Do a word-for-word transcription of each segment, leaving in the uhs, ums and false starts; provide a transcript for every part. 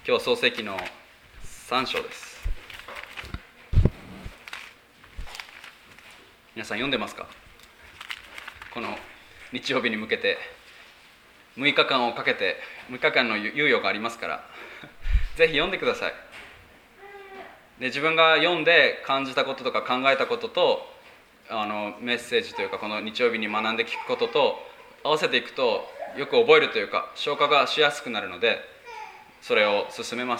今日は創世記のさん章です。皆さん読んでますか？この日曜日に向けてむいかかんをかけてむいかかんの猶予がありますからぜひ読んでください。で、自分が読んで感じたこととか考えたこととあのメッセージというかこの日曜日に学んで聞くことと合わせていくとよく覚えるというか消化がしやすくなるので、それを進めます。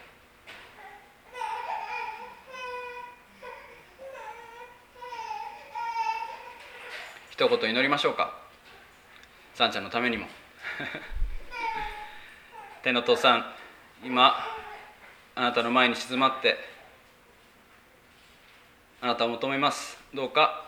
一言祈りましょうか。さんちゃんのためにも天の父さん、今あなたの前に静まってあなたを求めます。どうか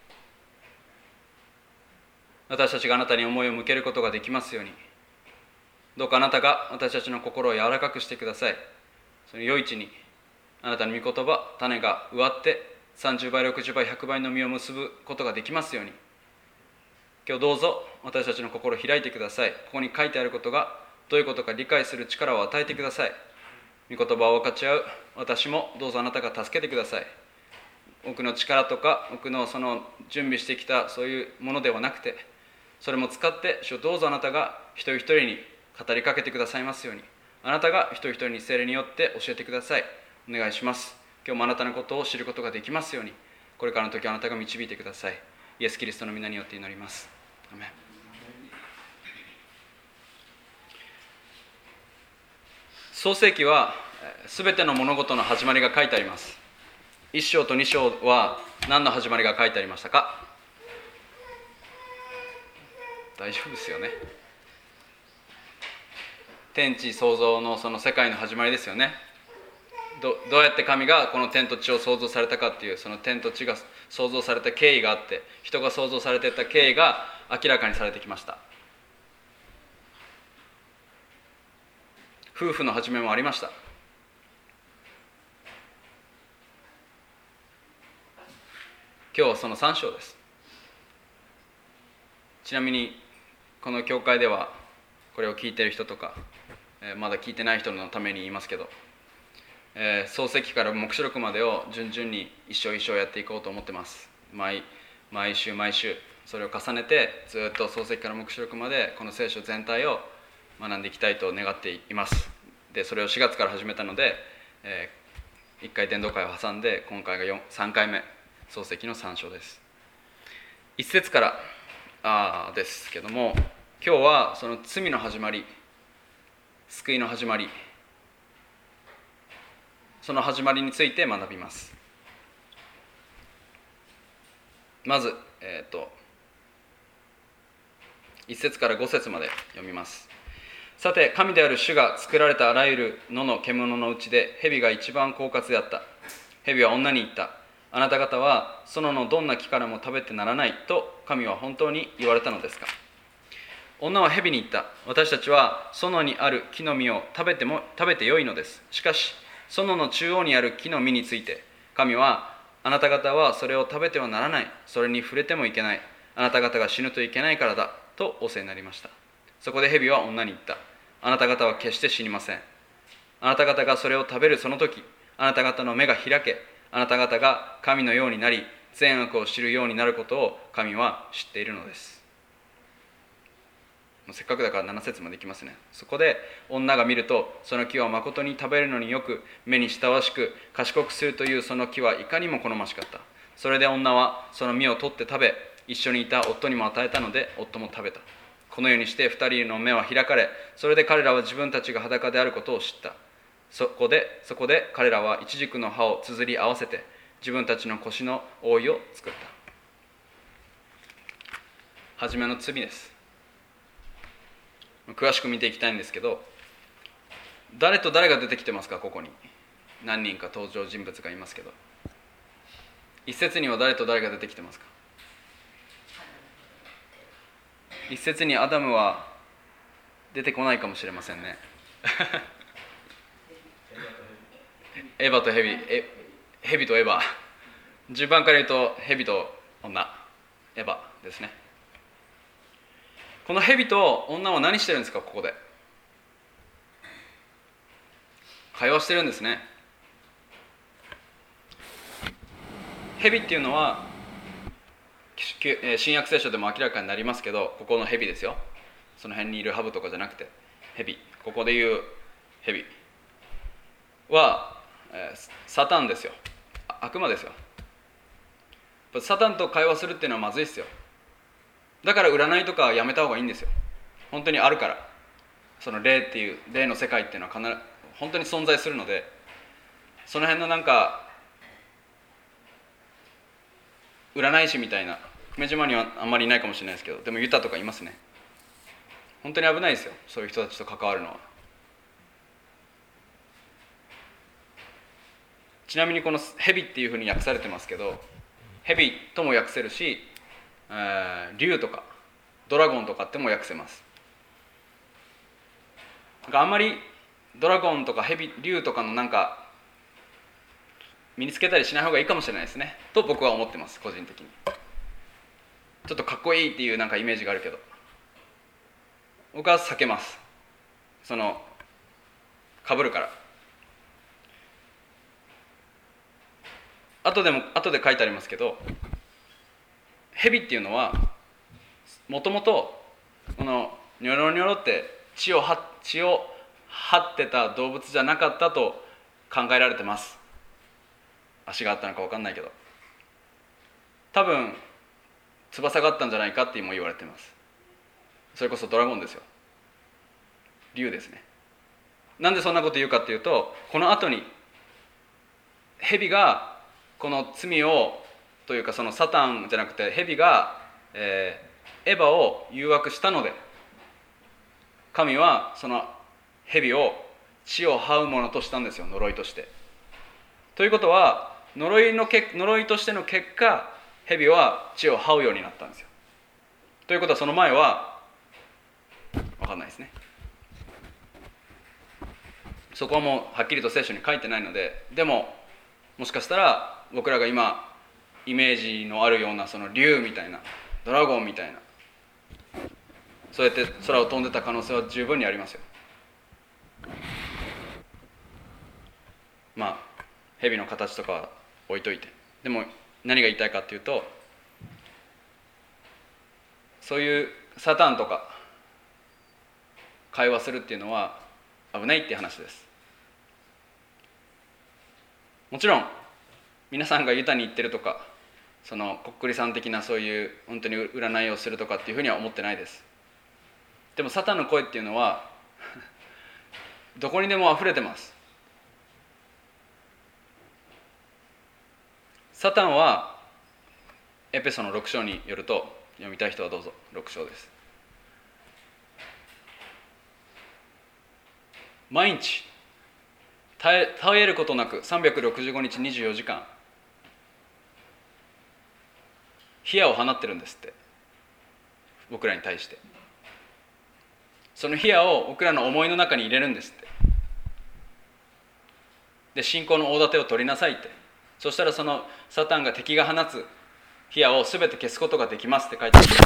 私たちがあなたに思いを向けることができますように。どうかあなたが私たちの心を柔らかくしてください。その余市にあなたの御言葉、種が植わってさんじゅうばい、ろくじゅうばい、ひゃくばいの実を結ぶことができますように。今日どうぞ私たちの心を開いてください。ここに書いてあることがどういうことか理解する力を与えてください。御言葉を分かち合う私もどうぞあなたが助けてください。僕の力とか僕のその準備してきたそういうものではなくて、それも使って主よどうぞあなたが一人一人に語りかけてくださいますように。あなたが一人一人に聖霊によって教えてください。お願いします。今日もあなたのことを知ることができますように。これからの時あなたが導いてください。イエス・キリストの皆によって祈ります。アメン。創世記はすべての物事の始まりが書いてあります。いっ章とに章は何の始まりが書いてありましたか？大丈夫ですよね。天地創造のその世界の始まりですよね。 ど, どうやって神がこの天と地を創造されたかっていう、その天と地が創造された経緯があって、人が創造されていった経緯が明らかにされてきました。夫婦の始めもありました。今日はそのさん章です。ちなみにこの教会ではこれを聞いている人とか、えー、まだ聞いてない人のために言いますけど、えー、創世記から黙示録までを順々に一章一章やっていこうと思ってます。 毎, 毎週毎週それを重ねてずっと創世記から黙示録までこの聖書全体を学んでいきたいと願っています。でそれをしがつから始めたので、えー、いっかい伝道会を挟んで今回がさんかいめ、創世記のさん章です。いち節からあですけども、今日はその罪の始まり、救いの始まり、その始まりについて学びます。まず、えー、といち節からご節まで読みます。さて、神である主が作られたあらゆる野の獣のうちで蛇が一番狡猾であった。蛇は女に言った。あなた方は園のどんな木からも食べてならないと神は本当に言われたのですか？女は蛇に言った。私たちは園にある木の実を食べても食べてよいのです。しかし園の中央にある木の実について神は、あなた方はそれを食べてはならない、それに触れてもいけない、あなた方が死ぬといけないからだと仰せになりました。そこで蛇は女に言った。あなた方は決して死にません。あなた方がそれを食べるその時、あなた方の目が開け、あなた方が神のようになり善悪を知るようになることを神は知っているのです。せっかくだからなな節までいきますね。そこで女が見ると、その木は誠に食べるのによく、目に親しく賢くするというその木はいかにも好ましかった。それで女はその実を取って食べ、一緒にいた夫にも与えたので、夫も食べた。このようにして二人の目は開かれ、それで彼らは自分たちが裸であることを知った。そこでそこで彼らはイチジクの葉をつづり合わせて自分たちの腰の覆いを作った。初めの罪です。詳しく見ていきたいんですけど、誰と誰が出てきてますか？ここに何人か登場人物がいますけど、一節には誰と誰が出てきてますか？一節にアダムは出てこないかもしれませんねエヴァとヘビ、えヘビとエヴァ、順番から言うとヘビと女、エヴァですね。このヘビと女は何してるんですか？ここで会話してるんですね。蛇っていうのは新約聖書でも明らかになりますけど、ここの蛇ですよ。その辺にいるハブとかじゃなくて蛇、ここでいう蛇は、えー、サタンですよ。悪魔ですよ。サタンと会話するっていうのはまずいですよ。だから占いとかやめた方がいいんですよ。本当にあるから。その霊っていう霊の世界っていうのは必ず本当に存在するので、その辺のなんか占い師みたいな、久米島にはあんまりいないかもしれないですけど、でもユタとかいますね。本当に危ないですよ、そういう人たちと関わるのは。ちなみにこの蛇っていうふうに訳されてますけど、蛇とも訳せるし、えー、竜とかドラゴンとかっても訳せます。あんまりドラゴンとか蛇、竜とかのなんか身につけたりしない方がいいかもしれないですねと僕は思ってます。個人的にちょっとかっこいいっていうなんかイメージがあるけど、僕は避けます。その被るから。後でも後で書いてありますけど、蛇っていうのはもともとこのニョロニョロって血をは血を張ってた動物じゃなかったと考えられてます。足があったのか分かんないけど、多分翼があったんじゃないかっても言われてます。それこそドラゴンですよ。竜ですね。なんでそんなこと言うかっていうと、この後に蛇がこの罪をというか、そのサタンじゃなくて蛇が、えー、エヴァを誘惑したので、神はその蛇を血を這うものとしたんですよ、呪いとして。ということは呪いのけ呪いとしての結果、蛇は血を這うようになったんですよ。ということはその前は分かんないですね。そこはもうはっきりと聖書に書いてないので、でももしかしたら僕らが今イメージのあるようなその竜みたいな、ドラゴンみたいな、そうやって空を飛んでた可能性は十分にありますよ。まあ蛇の形とかは置いといて、でも何が言いたいかっていうと、そういうサタンとか会話するっていうのは危ないっていう話です。もちろん皆さんがユタに行ってるとか、そのこっくりさん的なそういう本当に占いをするとかっていうふうには思ってないです。でもサタンの声っていうのはどこにでも溢れてます。サタンはエペソのろく章によると、読みたい人はどうぞ。ろく章です。毎日絶え、絶えることなくさんびゃくろくじゅうごにちにじゅうよじかん火矢を放ってるんですって、僕らに対して。その火矢を僕らの思いの中に入れるんですって。で、信仰の大盾を取りなさいって。そしたらそのサタンが敵が放つ火矢を全て消すことができますって書いてある。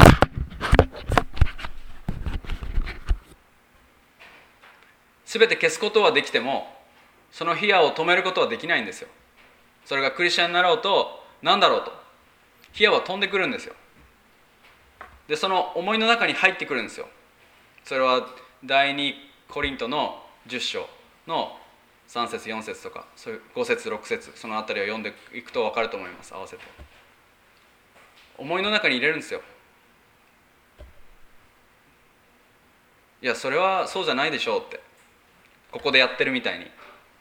全て消すことはできても、その火矢を止めることはできないんですよ。それがクリスチャンになろうと何だろうと、火矢は飛んでくるんですよ。で、その思いの中に入ってくるんですよ。それは第二コリントのじゅっ章のさん節よん節とか、そういうご節ろく節、そのあたりを読んでいくと分かると思います。合わせて思いの中に入れるんですよ。いや、それはそうじゃないでしょうって、ここでやってるみたいに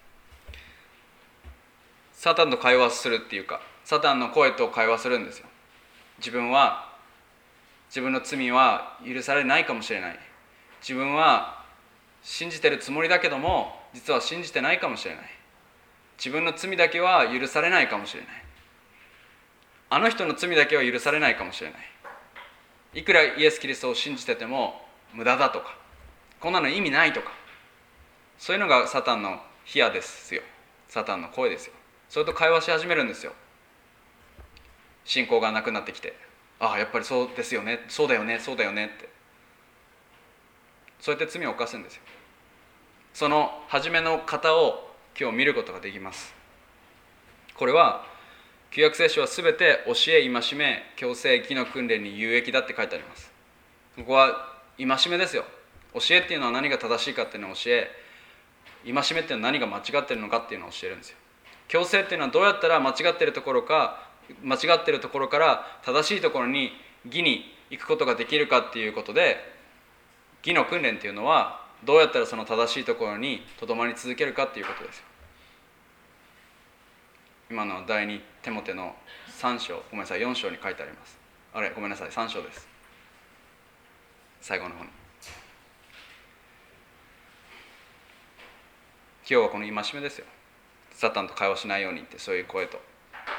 サタンと会話するっていうか、サタンの声と会話するんですよ。自分は自分の罪は許されないかもしれない、自分は信じてるつもりだけども実は信じてないかもしれない、自分の罪だけは許されないかもしれない、あの人の罪だけは許されないかもしれない、いくらイエス・キリストを信じてても無駄だとか、こんなの意味ないとか、そういうのがサタンの火矢ですよ。サタンの声ですよ。それと会話し始めるんですよ。信仰がなくなってきて、ああやっぱりそうですよね、そうだよね、そうだよねって、そうやって罪を犯すんですよ。その初めの型を今日見ることができます。これは旧約聖書はすべて教え、戒め、矯正、義の訓練に有益だって書いてあります。ここは戒めですよ。教えっていうのは何が正しいかっていうのを教え、戒めっていうのは何が間違ってるのかっていうのを教えるんですよ。矯正っていうのはどうやったら間違ってるところか間違ってるところから正しいところに義に行くことができるかっていうことで、義の訓練っていうのはどうやったらその正しいところにとどまり続けるかっていうことですよ。今の第二テモテのさん章、ごめんなさいよん章に書いてあります。あれごめんなさいさん章です。最後の方に。今日はこの戒めですよ。サタンと会話しないようにって、そういう声と。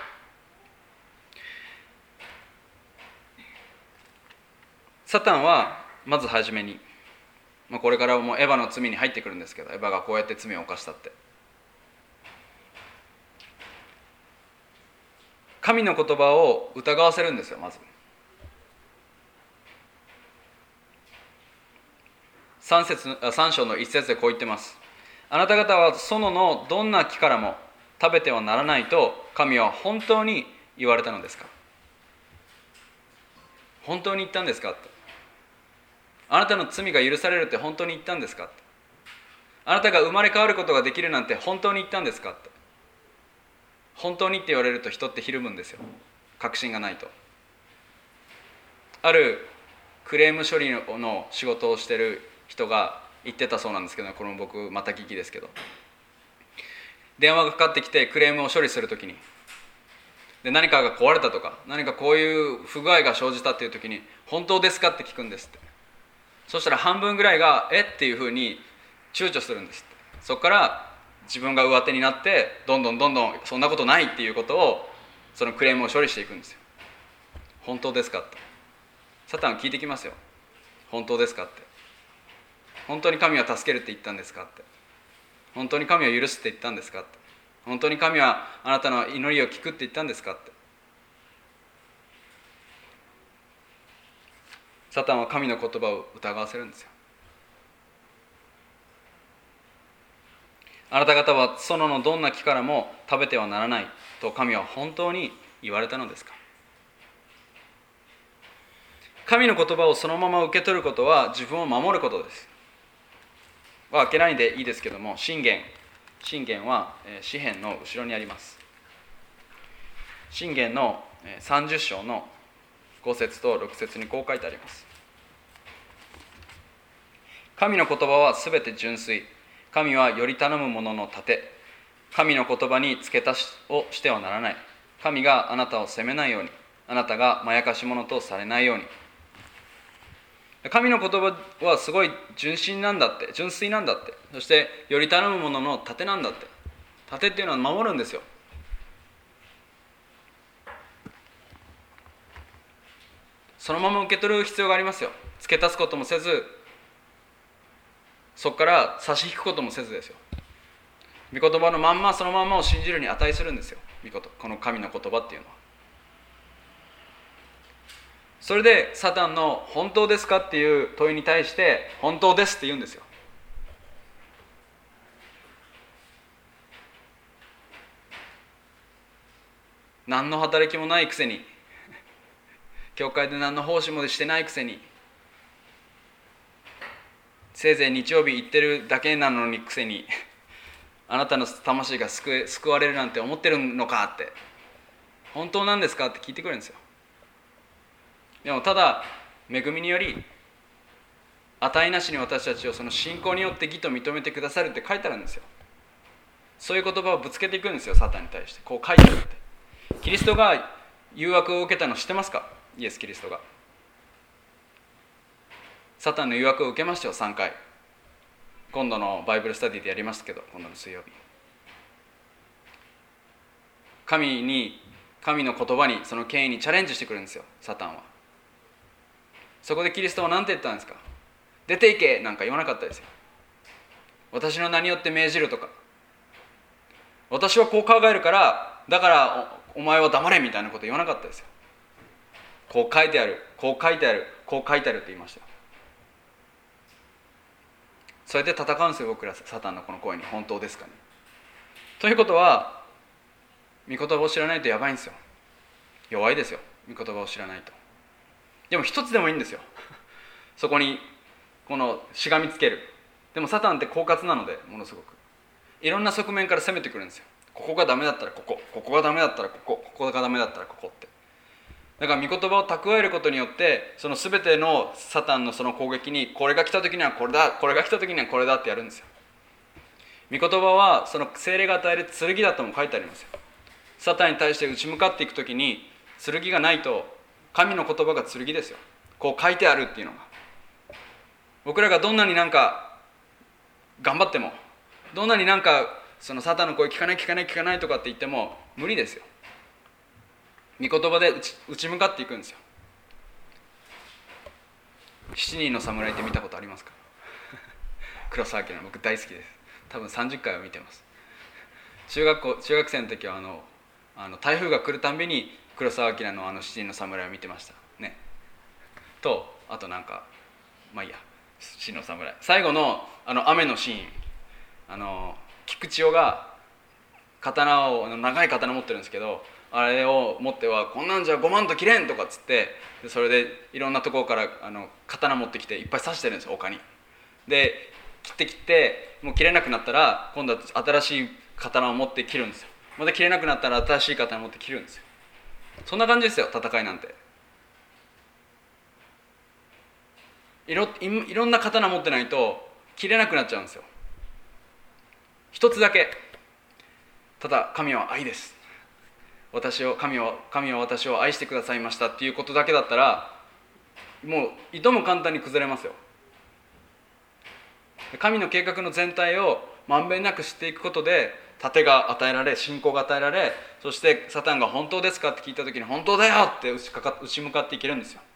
サタンはまずはじめに、まあ、これからもうエヴァの罪に入ってくるんですけど、エヴァがこうやって罪を犯したって、神の言葉を疑わせるんですよ。まず3, 節さん章のいち節でこう言ってます。あなた方は園のどんな木からも食べてはならないと神は本当に言われたのですか。本当に言ったんですかって。あなたの罪が許されるって本当に言ったんですかって。あなたが生まれ変わることができるなんて本当に言ったんですかって。本当にって言われると人ってひるむんですよ。確信がないと。あるクレーム処理の仕事をしてる人が言ってたそうなんですけど、これも僕また聞きですけど、電話がかかってきてクレームを処理するときに、で何かが壊れたとか何かこういう不具合が生じたっていうときに、本当ですかって聞くんですって。そしたら半分ぐらいがえっていうふうに躊躇するんですって。そこから自分が上手になってどんどんどんどんそんなことないっていうことを、そのクレームを処理していくんですよ。本当ですかって。サタンは聞いてきますよ。本当ですかって。本当に神は助けるって言ったんですかって。本当に神は許すって言ったんですかって。本当に神はあなたの祈りを聞くって言ったんですかって。サタンは神の言葉を疑わせるんですよ。あなた方は園のどんな木からも食べてはならないと神は本当に言われたのですか。神の言葉をそのまま受け取ることは自分を守ることです。は開けないでいいですけども、箴言箴言は詩編の後ろにあります。箴言のさんじゅっ章のご節とろく節にこう書いてあります。神の言葉はすべて純粋、神はより頼む者の盾、神の言葉に付け足しをしてはならない。神があなたを責めないように、あなたがまやかし者とされないように。神の言葉はすごい純真なんだって、純粋なんだって、そしてより頼む者の盾なんだって。盾っていうのは守るんですよ。そのまま受け取る必要がありますよ。付け足すこともせず、そこから差し引くこともせずですよ。御言葉のまんまそのまんまを信じるに値するんですよ。御言この神の言葉っていうのは。それでサタンの本当ですかっていう問いに対して本当ですって言うんですよ。何の働きもないくせに、教会で何の奉仕もしてないくせに、せいぜい日曜日行ってるだけなのにくせに、あなたの魂が救え、救われるなんて思ってるのかって、本当なんですかって聞いてくるんですよ。でもただ恵みにより値なしに私たちをその信仰によって義と認めてくださるって書いてあるんですよ。そういう言葉をぶつけていくんですよ、サタンに対して。こう書いてあるって。キリストが誘惑を受けたの知ってますか？イエス・キリストがサタンの誘惑を受けましたよ、さんかい。今度のバイブルスタディでやりましたけど、今度の水曜日。神に神の言葉に、その権威にチャレンジしてくるんですよ、サタンは。そこでキリストは何て言ったんですか？出ていけなんか言わなかったですよ。私の名によって命じるとか、私はこう考えるからだからお、お前は黙れみたいなこと言わなかったですよ。こう書いてある、こう書いてある、こう書いてあるって言いましたよ。それで戦うんですよ、僕らサタンのこの声に。本当ですかね。 ということは、御言葉を知らないとやばいんですよ。弱いですよ、御言葉を知らないと。でも一つでもいいんですよそこにこのしがみつける。でもサタンって狡猾なので、ものすごくいろんな側面から攻めてくるんですよ。ここがダメだったらここ、ここがダメだったらここ、ここがダメだったらここって。だから御言葉を蓄えることによって、その全てのサタンのその攻撃に、これが来た時にはこれだ、これが来た時にはこれだってやるんですよ。御言葉はその聖霊が与える剣だとも書いてありますよ。サタンに対して打ち向かっていく時に剣がないと、神の言葉が剣ですよ。こう書いてあるっていうのが、僕らがどんなになんか頑張っても、どんなになんかそのサタンの声聞かない聞かない聞かないとかって言っても無理ですよ。御言葉で打ち、打ち向かっていくんですよ。七人の侍って見たことありますか黒澤明の、僕大好きです。多分さんじゅっかいは見てます。中学校中学生の時はあのあの台風が来るたんびに黒澤明のあの七人の侍を見てましたね。とあとなんかまあいいや、七人の侍最後のあの雨のシーン、あの菊千代が刀を、長い刀持ってるんですけど、あれを持ってはこんなんじゃごまんと切れんとかっつって、それでいろんなところからあの刀持ってきていっぱい刺してるんですよ、丘に。で切って切ってもう切れなくなったら、今度は新しい刀を持って切るんですよ。また切れなくなったら新しい刀を持って切るんですよ。そんな感じですよ、戦いなんて。い ろ, いろんな刀持ってないと切れなくなっちゃうんですよ。一つだけ、ただ神は愛です、私を神は神は私を愛してくださいましたっていうことだけだったら、もういとも簡単に崩れますよ。神の計画の全体をまんべんなく知っていくことで、盾が与えられ、信仰が与えられ、そしてサタンが本当ですかって聞いた時に本当だよって打ちかか打ち向かっていけるんですよ。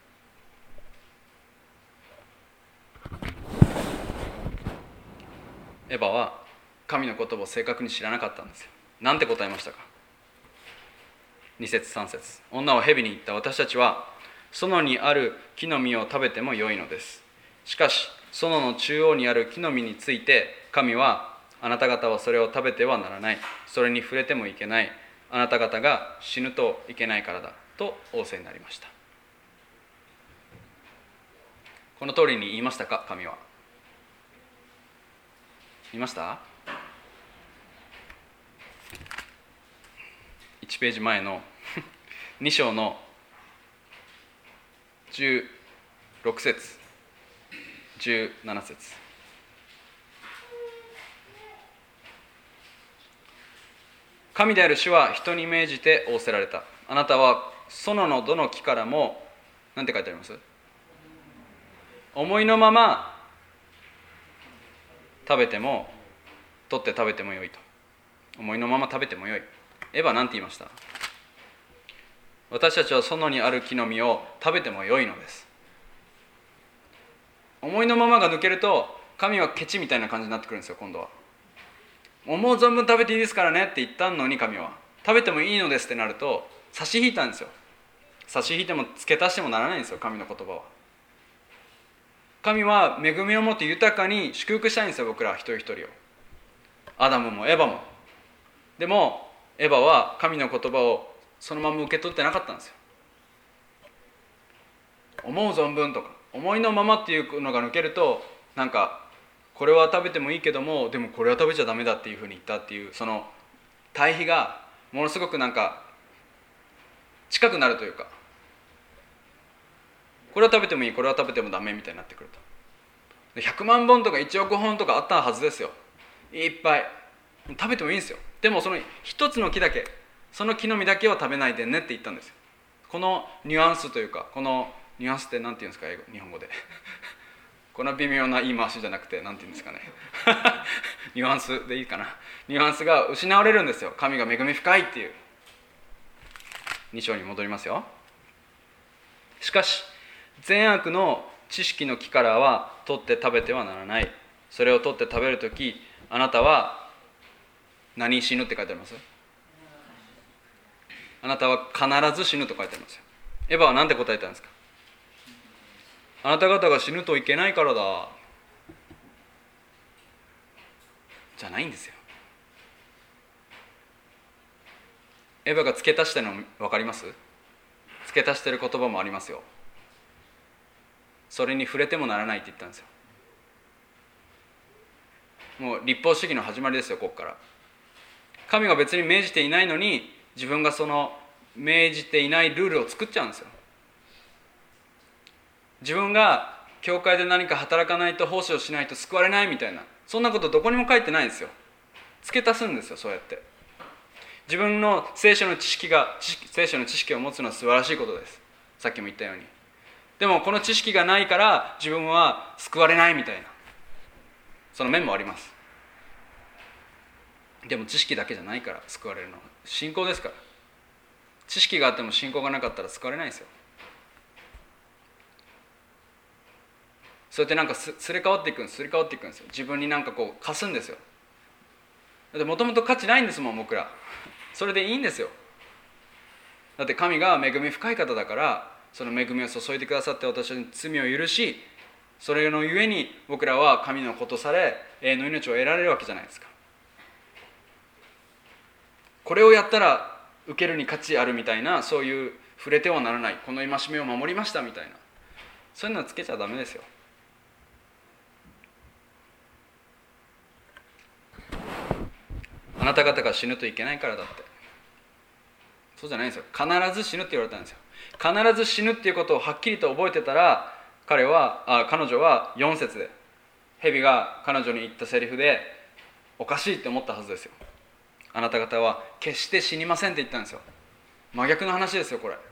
エヴァは神の言葉を正確に知らなかったんですよ。なんて答えましたか。に節さん節、女は蛇に言った。私たちは園にある木の実を食べてもよいのです。しかし園の中央にある木の実について神は、あなた方はそれを食べてはならない、それに触れてもいけない、あなた方が死ぬといけないからだと仰せになりました。この通りに言いましたか、神は。言いました？いちページ前のに章のじゅうろく節じゅうなな節、神である主は人に命じて仰せられた。あなたは園のどの木からも、なんて書いてあります？思いのまま食べても、取って食べてもよいと。思いのまま食べてもよい。エヴァなんて言いました？私たちは園にある木の実を食べてもよいのです。思いのままが抜けると、神はケチみたいな感じになってくるんですよ。今度は思う存分食べていいですからねって言ったのに、神は食べてもいいのですってなると差し引いたんですよ。差し引いても付け足してもならないんですよ、神の言葉は。神は恵みをもって豊かに祝福したいんですよ、僕ら一人一人を。アダムもエヴァも。でもエヴァは神の言葉をそのまま受け取ってなかったんですよ。思う存分とか思いのままっていうのが抜けると、なんかこれは食べてもいいけども、でもこれは食べちゃダメだっていうふうに言ったっていう、その対比がものすごくなんか近くなるというか、これは食べてもいい、これは食べてもダメみたいになってくると。ひゃくまんぼんとかいちおくほんとかあったはずですよ。いっぱい食べてもいいんですよ。でもその一つの木だけ、その木の実だけは食べないでねって言ったんですよ。このニュアンスというか、このニュアンスって何て言うんですか、英語日本語でこの微妙な言い回しじゃなくて何て言うんですかねニュアンスでいいかな。ニュアンスが失われるんですよ。神が恵み深いっていう。に章に戻りますよ。しかし善悪の知識の木からは取って食べてはならない。それを取って食べるとき、あなたは何死ぬって書いてあります？あなたは必ず死ぬと書いてありますよ。エヴァは何て答えたんですか？あなた方が死ぬといけないからだじゃないんですよ。 エヴァが付け足してるの分かります？付け足してる言葉もありますよ。それに触れてもならないって言ったんですよ。もう立法主義の始まりですよ、ここから。神が別に命じていないのに、自分がその命じていないルールを作っちゃうんですよ。自分が教会で何か働かないと、奉仕をしないと救われないみたいな、そんなことどこにも書いてないんですよ。付け足すんですよ、そうやって。自分の聖書の知識が聖書の知識を持つのは素晴らしいことです。さっきも言ったように。でもこの知識がないから自分は救われないみたいな、その面もあります。でも知識だけじゃないから救われるのは信仰ですから。知識があっても信仰がなかったら救われないですよ。そうやってなんかすすれ替わっていくんですすれ替わっていくんですよ。自分になんかこう貸すんですよ。だってもともと価値ないんですもん、僕ら。それでいいんですよ。だって神が恵み深い方だから、その恵みを注いでくださって私に罪を許し、それのゆえに僕らは神の子とされ永遠の命を得られるわけじゃないですか。これをやったら受けるに価値あるみたいな、そういう触れてはならない、この戒めを守りましたみたいな、そういうのはつけちゃダメですよ。あなた方が死ぬといけないからだって。そうじゃないんですよ。必ず死ぬって言われたんですよ。必ず死ぬっていうことをはっきりと覚えてたら、彼はあ彼女はよん節で蛇が彼女に言ったセリフでおかしいって思ったはずですよ。あなた方は決して死にませんって言ったんですよ。真逆の話ですよ、これ。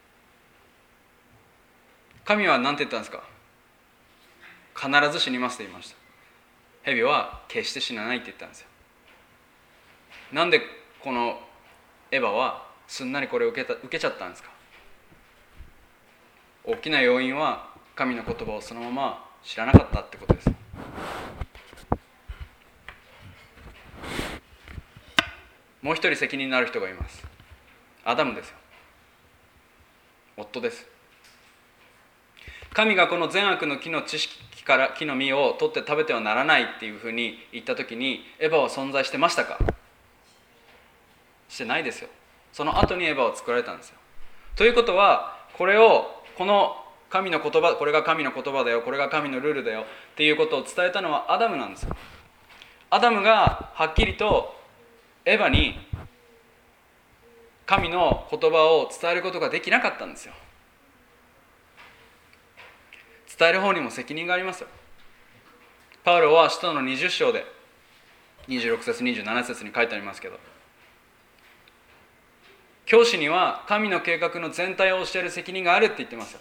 神は何て言ったんですか？必ず死にますって言いました。蛇は決して死なないって言ったんですよ。なんでこのエヴァはすんなりこれを受けた、受けちゃったんですか？大きな要因は神の言葉をそのまま知らなかったってことです。もう一人責任のある人がいます。アダムですよ。夫です。神がこの善悪の木の知識から木の実を取って食べてはならないっていうふうに言ったときに、エヴァは存在してましたか？してないですよ。その後にエヴァを作られたんですよ。ということは、これをこの神の言葉、これが神の言葉だよ、これが神のルールだよっていうことを伝えたのはアダムなんですよ。アダムがはっきりとエヴァに神の言葉を伝えることができなかったんですよ。伝える方にも責任がありますよ。パウロは使徒のにじゅっ章でにじゅうろく節にじゅうなな節に書いてありますけど、教師には神の計画の全体を教える責任があるって言ってますよ。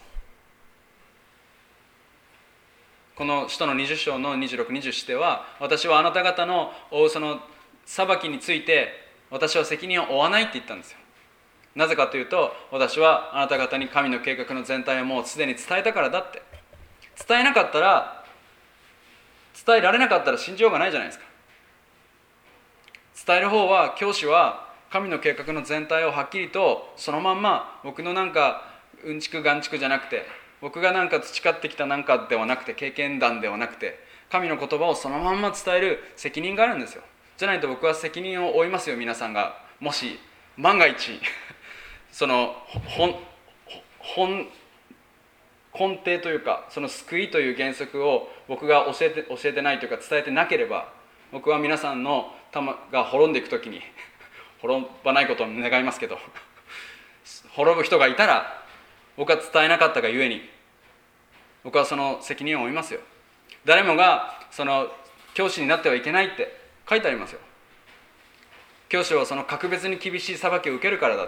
この使徒のにじゅっ章のにじゅうろく、にじゅうななでは、私はあなた方のその裁きについて私は責任を負わないって言ったんですよ。なぜかというと、私はあなた方に神の計画の全体をもうすでに伝えたからだって。伝えなかったら、伝えられなかったら信じようがないじゃないですか。伝える方は、教師は神の計画の全体をはっきりとそのまんま、僕のなんかうんちくがんちくじゃなくて、僕がなんか培ってきたなんかではなくて、経験談ではなくて、神の言葉をそのまんま伝える責任があるんですよ。じゃないと僕は責任を負いますよ。皆さんがもし万が一その本本根底というか、その救いという原則を僕が教えて教えてないというか伝えてなければ、僕は皆さんの玉が滅んでいくときに滅ばないことを願いますけど滅ぶ人がいたら、僕は伝えなかったがゆえに僕はその責任を負いますよ。誰もがその教師になってはいけないって書いてありますよ。教師はその格別に厳しい裁きを受けるからだって。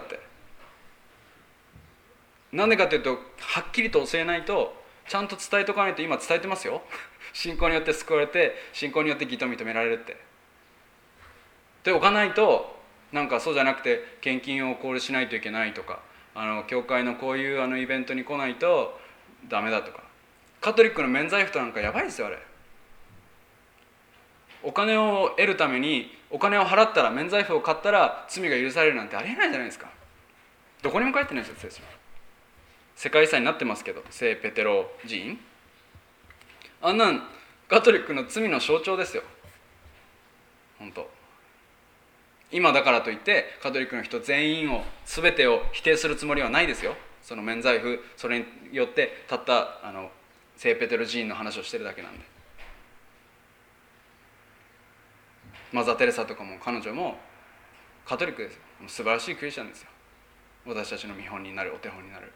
なんでかというと、はっきりと教えないと、ちゃんと伝えとかないと。今伝えてますよ。信仰によって救われて、信仰によって義と認められるって。でおかないと、なんかそうじゃなくて献金をこれしないといけないとか、あの教会のこういうあのイベントに来ないとダメだとか。カトリックの免罪符となんかやばいですよ、あれ。お金を得るためにお金を払ったら、免罪符を買ったら罪が許されるなんてありえないじゃないですか。どこにも書いてないですよ、聖書。世界遺産になってますけど、聖ペテロ寺院、あんなんカトリックの罪の象徴ですよ。本当。 今だからといってカトリックの人全員を全てを否定するつもりはないですよ。その免罪符、それによってたったあの聖ペテロ寺院の話をしてるだけなんで。マザー・テレサとかも彼女もカトリックですよ。素晴らしいクリスチャンですよ。私たちの見本になる、お手本になる。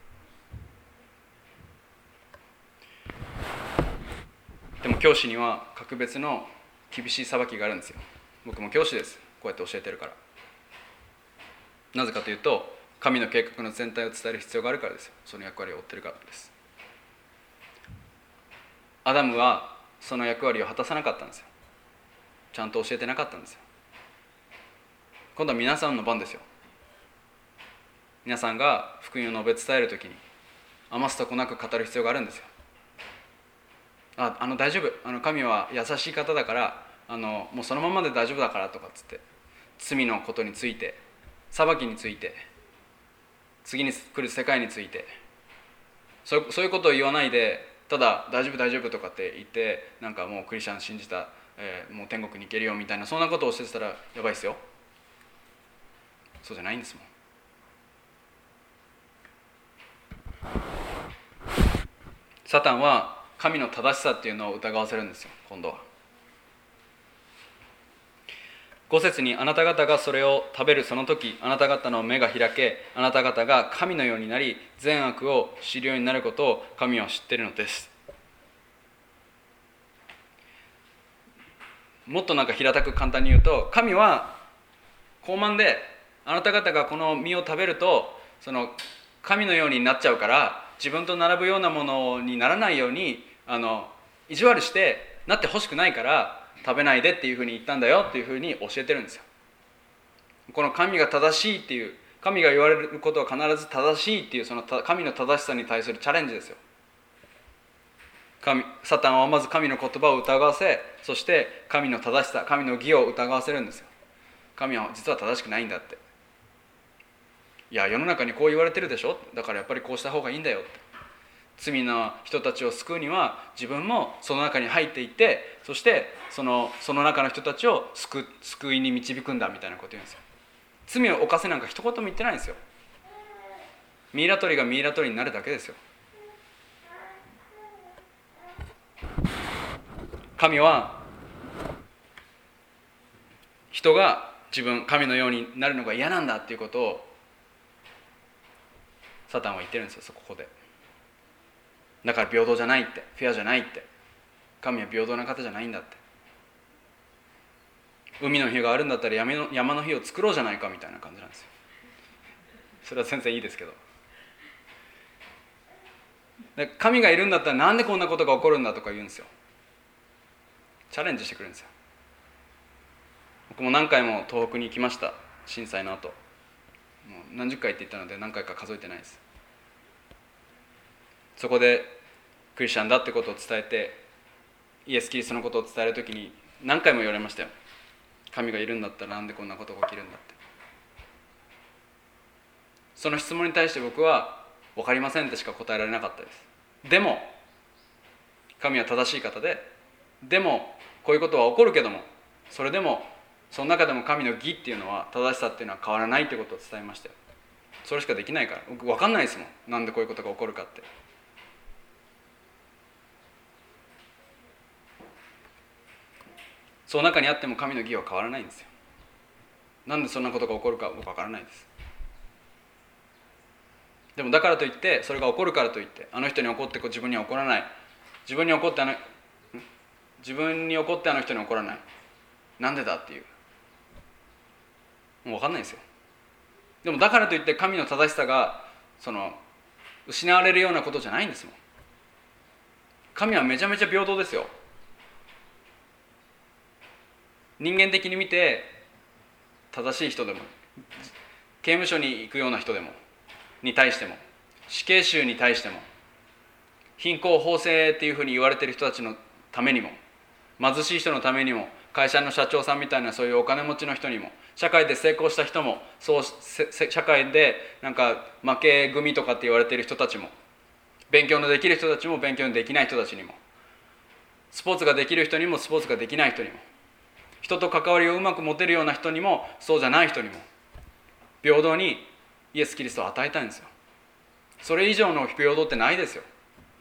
でも教師には格別の厳しい裁きがあるんですよ。僕も教師です。こうやって教えてるから。なぜかというと、神の計画の全体を伝える必要があるからですよ。その役割を負ってるからです。アダムはその役割を果たさなかったんですよ。ちゃんと教えてなかったんですよ。今度は皆さんの番ですよ。皆さんが福音を述べ伝えるときに余すとこなく語る必要があるんですよ。あ、あの大丈夫、あの神は優しい方だから、あのもうそのままで大丈夫だからとかっつって、罪のことについて、裁きについて、次に来る世界について、そう、そういうことを言わないで、ただ大丈夫大丈夫とかって言って、なんかもうクリスチャン信じた、えー、もう天国に行けるよみたいな、そんなことをしてたらやばいですよ。そうじゃないんですもん。サタンは神の正しさっていうのを疑わせるんですよ。今度はご節に、あなた方がそれを食べるその時、あなた方の目が開け、あなた方が神のようになり、善悪を知るようになることを神は知っているのです。もっとなんか平たく簡単に言うと、神は高慢で、あなた方がこの実を食べるとその神のようになっちゃうから、自分と並ぶようなものにならないようにあの意地悪してなってほしくないから食べないでっていうふうに言ったんだよっていうふうに教えてるんですよ。この神が正しいっていう、神が言われることは必ず正しいっていう、その神の正しさに対するチャレンジですよ。神サタンはまず神の言葉を疑わせ、そして神の正しさ、神の義を疑わせるんですよ。神は実は正しくないんだって。いや世の中にこう言われてるでしょ、だからやっぱりこうした方がいいんだよって。罪の人たちを救うには自分もその中に入っていって、そしてそのその中の人たちを救救いに導くんだみたいなこと言うんですよ。罪を犯せなんか一言も言ってないんですよ。ミイラ取りがミイラ取りになるだけですよ。神は人が自分神のようになるのが嫌なんだっていうことをサタンは言ってるんですよ。そここでだから平等じゃないって、フェアじゃないって、神は平等な方じゃないんだって、海の日があるんだったら山の、山の日を作ろうじゃないかみたいな感じなんですよ。それは全然いいですけど、で神がいるんだったらなんでこんなことが起こるんだとか言うんですよ。チャレンジしてくるんですよ。僕も何回も東北に行きました。震災の後もう何十回って言ったので何回か数えてないです。そこでクリスチャンだってことを伝えて、イエス・キリストのことを伝えるときに何回も言われましたよ。神がいるんだったらなんでこんなことが起きるんだって。その質問に対して僕は分かりませんってしか答えられなかったです。でも神は正しい方で、でもこういうことは起こるけども、それでもその中でも神の義っていうのは、正しさっていうのは変わらないってことを伝えましたよ。それしかできないから。僕分かんないですもん、なんでこういうことが起こるかって。その中にあっても神の義は変わらないんですよ。なんでそんなことが起こるか僕分からないです。でもだからといって、それが起こるからといって、あの人に起こって自分には起こらない、自分に起こってあの自分に起こってあの人に起こらない、なんでだっていう、もう分かんないですよ。でもだからといって神の正しさがその失われるようなことじゃないんですもん。神はめちゃめちゃ平等ですよ。人間的に見て正しい人でも、刑務所に行くような人でもに対しても、死刑囚に対しても、貧困法制っていうふうに言われている人たちのためにも、貧しい人のためにも、会社の社長さんみたいなそういうお金持ちの人にも、社会で成功した人も、そう社会でなんか負け組とかって言われている人たちも、勉強のできる人たちも勉強のできない人たちにも、スポーツができる人にもスポーツができない人にも、 人と関わりをうまく持てるような人にもそうじゃない人にも平等にイエス・キリストを与えたいんですよ。それ以上の平等ってないですよ。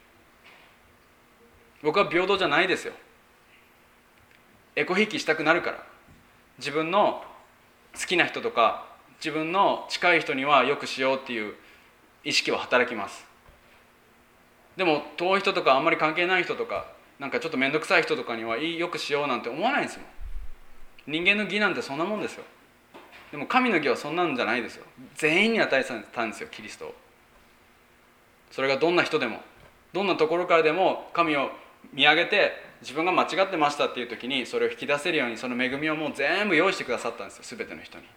僕は平等じゃないですよ。エコひいきしたくなるから、自分の好きな人とか自分の近い人にはよくしようっていう意識は働きます。でも遠い人とかあんまり関係ない人とかなんかちょっと面倒くさい人とかにはよくしようなんて思わないんですもん。人間の義なんてそんなもんですよ。でも神の義はそんなんじゃないですよ。全員に与えたんですよ、キリストを。それがどんな人でもどんなところからでも神を見上げて自分が間違ってましたっていう時にそれを引き出せるようにその恵みをもう全部用意してくださったんですよ、全ての人に。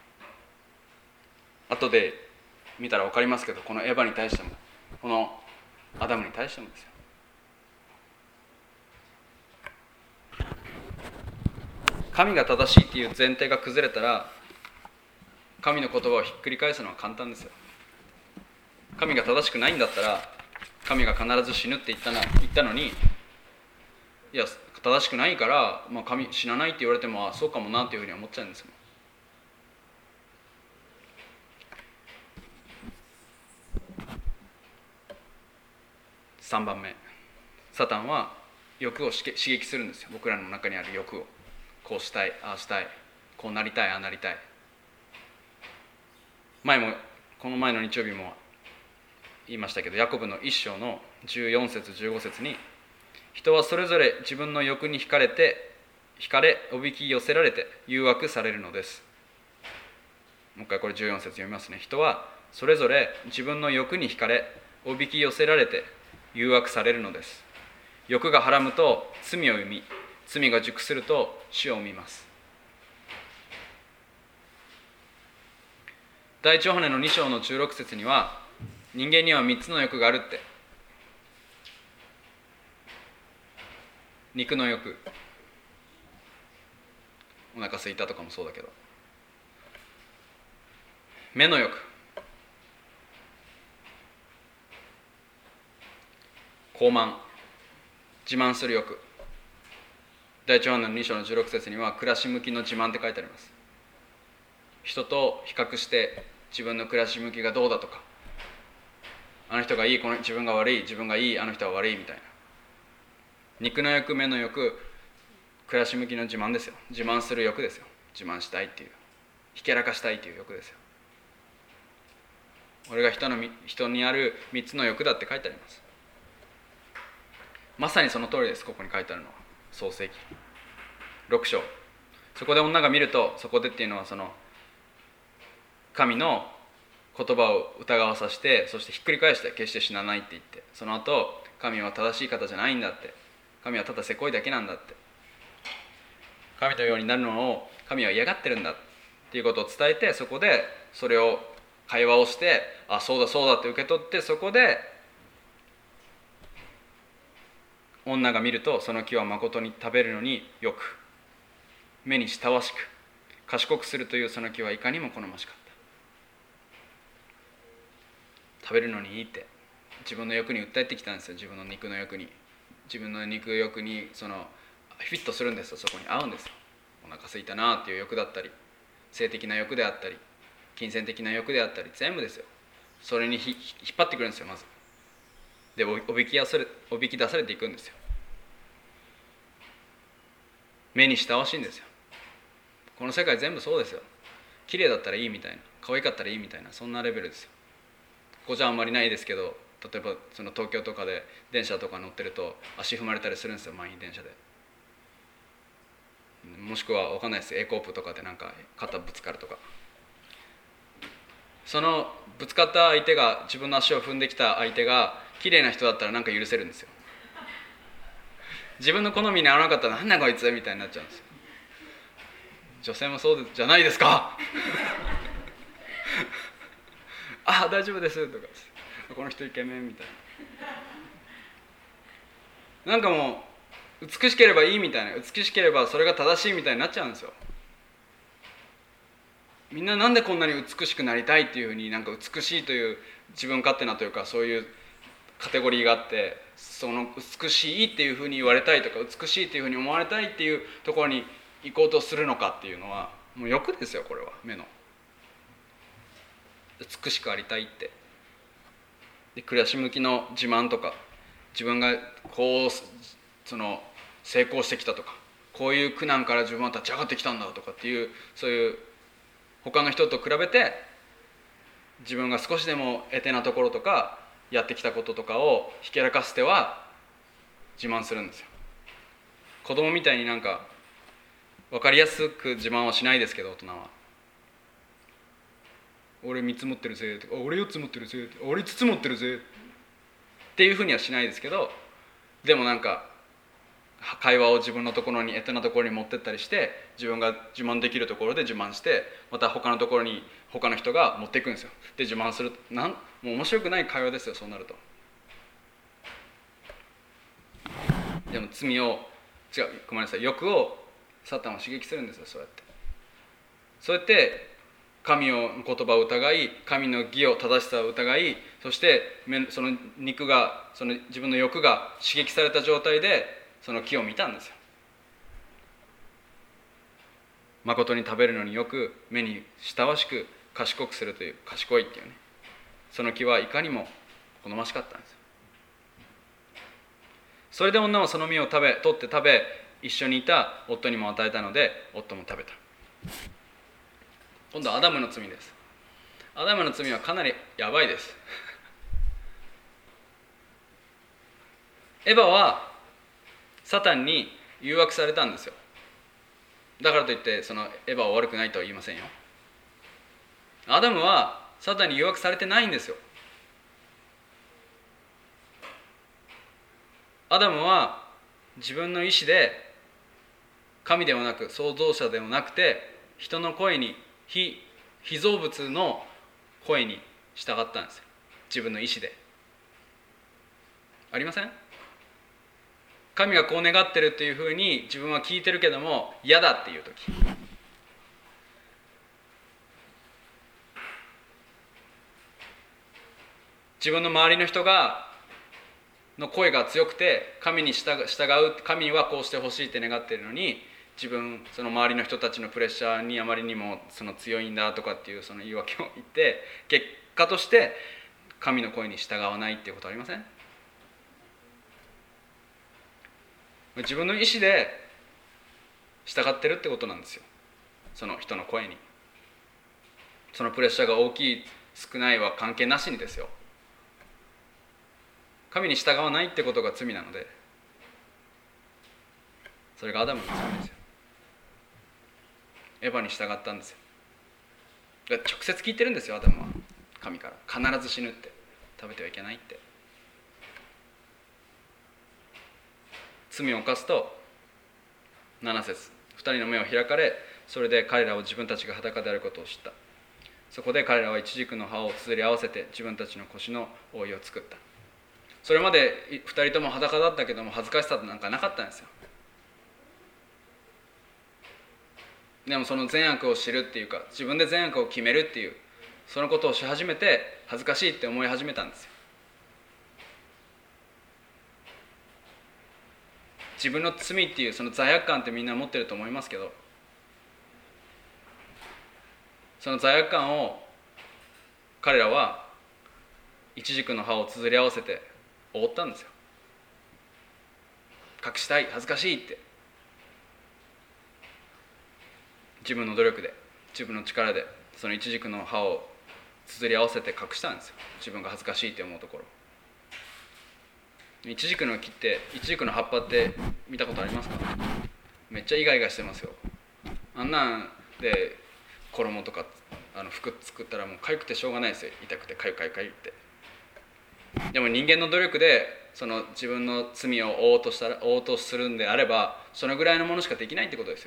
後で見たら分かりますけど、このエヴァに対してもこのアダムに対してもですよ。神が正しいっていう前提が崩れたら神の言葉をひっくり返すのは簡単ですよ。神が正しくないんだったら神が必ず死ぬって言ったな言ったのに、いや正しくないから、まあ、神死なないって言われてもあそうかもなっていうふうに思っちゃうんですよ。さんばんめ、サタンは欲を刺激するんですよ。僕らの中にある欲を、こうしたいああしたい、こうなりたいああなりたい。前もこの前の日曜日も言いましたけど、ヤコブの一章のじゅうよん節じゅうご節に、人はそれぞれ自分の欲に惹かれて惹かれおびき寄せられて誘惑されるのです。もう一回これじゅうよん節読みますね。人はそれぞれ自分の欲に惹かれおびき寄せられて誘惑されるのです。欲がはらむと罪を生み、罪が熟すると死を生みます。第一ヨハネのに章のじゅうろく節には、人間にはみっつの欲があるって。肉の欲、お腹すいたとかもそうだけど、目の欲、傲慢、自慢する欲。第一ヨハネのに章のじゅうろく節には暮らし向きの自慢って書いてあります。人と比較して自分の暮らし向きがどうだとか、あの人がいい、この自分が悪い、自分がいい、あの人は悪いみたいな。肉の欲、目の欲、暮らし向きの自慢ですよ。自慢する欲ですよ。自慢したいっていう、ひけらかしたいっていう欲ですよ。これが人の人にあるみっつの欲だって書いてあります。まさにその通りです。ここに書いてあるのは創世記ろく章。そこで女が見ると、そこでっていうのはその神の言葉を疑わさせて、そしてひっくり返して決して死なないって言って、その後神は正しい方じゃないんだって、神はただせこいだけなんだって、神のようになるのを神は嫌がってるんだっていうことを伝えて、そこでそれを会話をして、あそうだそうだって受け取って、そこで女が見るとその木は誠に食べるのによく、目に親しく賢くするというその木はいかにも好ましかった。食べるのにいいって自分の欲に訴えてきたんですよ。自分の肉の欲に、自分の肉欲にそのフィットするんですよ。そこに合うんですよ。お腹空いたなっていう欲だったり、性的な欲であったり、金銭的な欲であったり、全部ですよ。それにひ引っ張ってくるんですよ。まずでおびきやされおびき出されていくんですよ。目に親しいんですよ。この世界全部そうですよ。綺麗だったらいいみたいな、可愛かったらいいみたいな、そんなレベルですよ。ここじゃあんまりないですけど、例えばその東京とかで電車とか乗ってると足踏まれたりするんですよ、満員電車で。もしくは分かんないです、Aコープとかでなんか肩ぶつかるとか。そのぶつかった相手が、自分の足を踏んできた相手が綺麗な人だったらなんか許せるんですよ。自分の好みに合わなかったらなんだこいつみたいになっちゃうんですよ。女性もそうじゃないですかあ大丈夫ですとか、この人イケメンみたいな、なんかもう美しければいいみたいな、美しければそれが正しいみたいになっちゃうんですよ。みんななんでこんなに美しくなりたいっていうふうに、なんか美しいという自分勝手なというか、そういうカテゴリーがあって、その美しいっていうふうに言われたいとか、美しいっていうふうに思われたいっていうところに行こうとするのかっていうのはもう欲ですよ。これは目の美しくありたいって。で暮らし向きの自慢とか、自分がこうその成功してきたとか、こういう苦難から自分は立ち上がってきたんだとかっていう、そういう他の人と比べて自分が少しでも得手なところとかやってきたこととかをひけらかしては自慢するんですよ。子供みたいになんか分かりやすく自慢はしないですけど、大人は俺みっつ持ってるぜとか、俺よっつ持ってるぜとか、俺いつつ持ってるぜっていうふうにはしないですけど、でもなんか会話を自分のところに得手なところに持ってったりして、自分が自慢できるところで自慢して、また他のところに他の人が持っていくんですよ。で自慢する。なんもう面白くない会話ですよ、そうなると。でも罪を違うごめんなさい欲をサタンは刺激するんですよ。そうやってそうやって神の言葉を疑い、神の義を正しさを疑い、そしてその肉が、その自分の欲が刺激された状態でその木を見たんですよ。誠に食べるのによく、目に親しく、賢くするという、賢いっていうね、その木はいかにも好ましかったんですよ。それで女はその実を食べ取って食べ、一緒にいた夫にも与えたので、夫も食べた。今度はアダムの罪です。アダムの罪はかなりやばいです。エヴァはサタンに誘惑されたんですよ。だからといってそのエヴァは悪くないとは言いませんよ。アダムはサタンに誘惑されてないんですよ。アダムは自分の意志で、神ではなく創造者ではなくて、人の声に、非被造物の声に従ったんですよ。自分の意志で。ありません？神がこう願ってるっていうふうに自分は聞いてるけども嫌だっていう時、自分の周りの人がの声が強くて、神に従う、神はこうしてほしいって願っているのに、自分その周りの人たちのプレッシャーにあまりにもその強いんだとかっていうその言い訳を言って、結果として神の声に従わないっていうことありません？自分の意思で従ってるってことなんですよ。その人の声に。そのプレッシャーが大きい少ないは関係なしにですよ。神に従わないってことが罪なので、それがアダムの罪ですよ。エヴァに従ったんですよ。直接聞いてるんですよ、アダムは神から必ず死ぬって、食べてはいけないって。罪を犯すとなな節、ふたりの目を開かれ、それで彼らを自分たちが裸であることを知った。そこで彼らはイチジクの葉を綴り合わせて自分たちの腰の覆いを作った。それまでふたりとも裸だったけども恥ずかしさなんかなかったんですよ。でもその善悪を知るっていうか、自分で善悪を決めるっていう、そのことをし始めて恥ずかしいって思い始めたんですよ。自分の罪っていうその罪悪感ってみんな持ってると思いますけど、その罪悪感を彼らはイチジクの葉を綴り合わせて覆ったんですよ。隠したい、恥ずかしいって、自分の努力で、自分の力でそのイチジクの葉を綴り合わせて隠したんですよ。自分が恥ずかしいって思うところ。イチジクの木って、イチジクの葉っぱって見たことありますか？めっちゃイガイガしてますよ。あんなんで衣とかあの服作ったらもう痒くてしょうがないですよ。痛くてかゆかゆかゆって。でも人間の努力でその自分の罪を負おうとしたら負おうとするんであれば、そのぐらいのものしかできないってことですよ。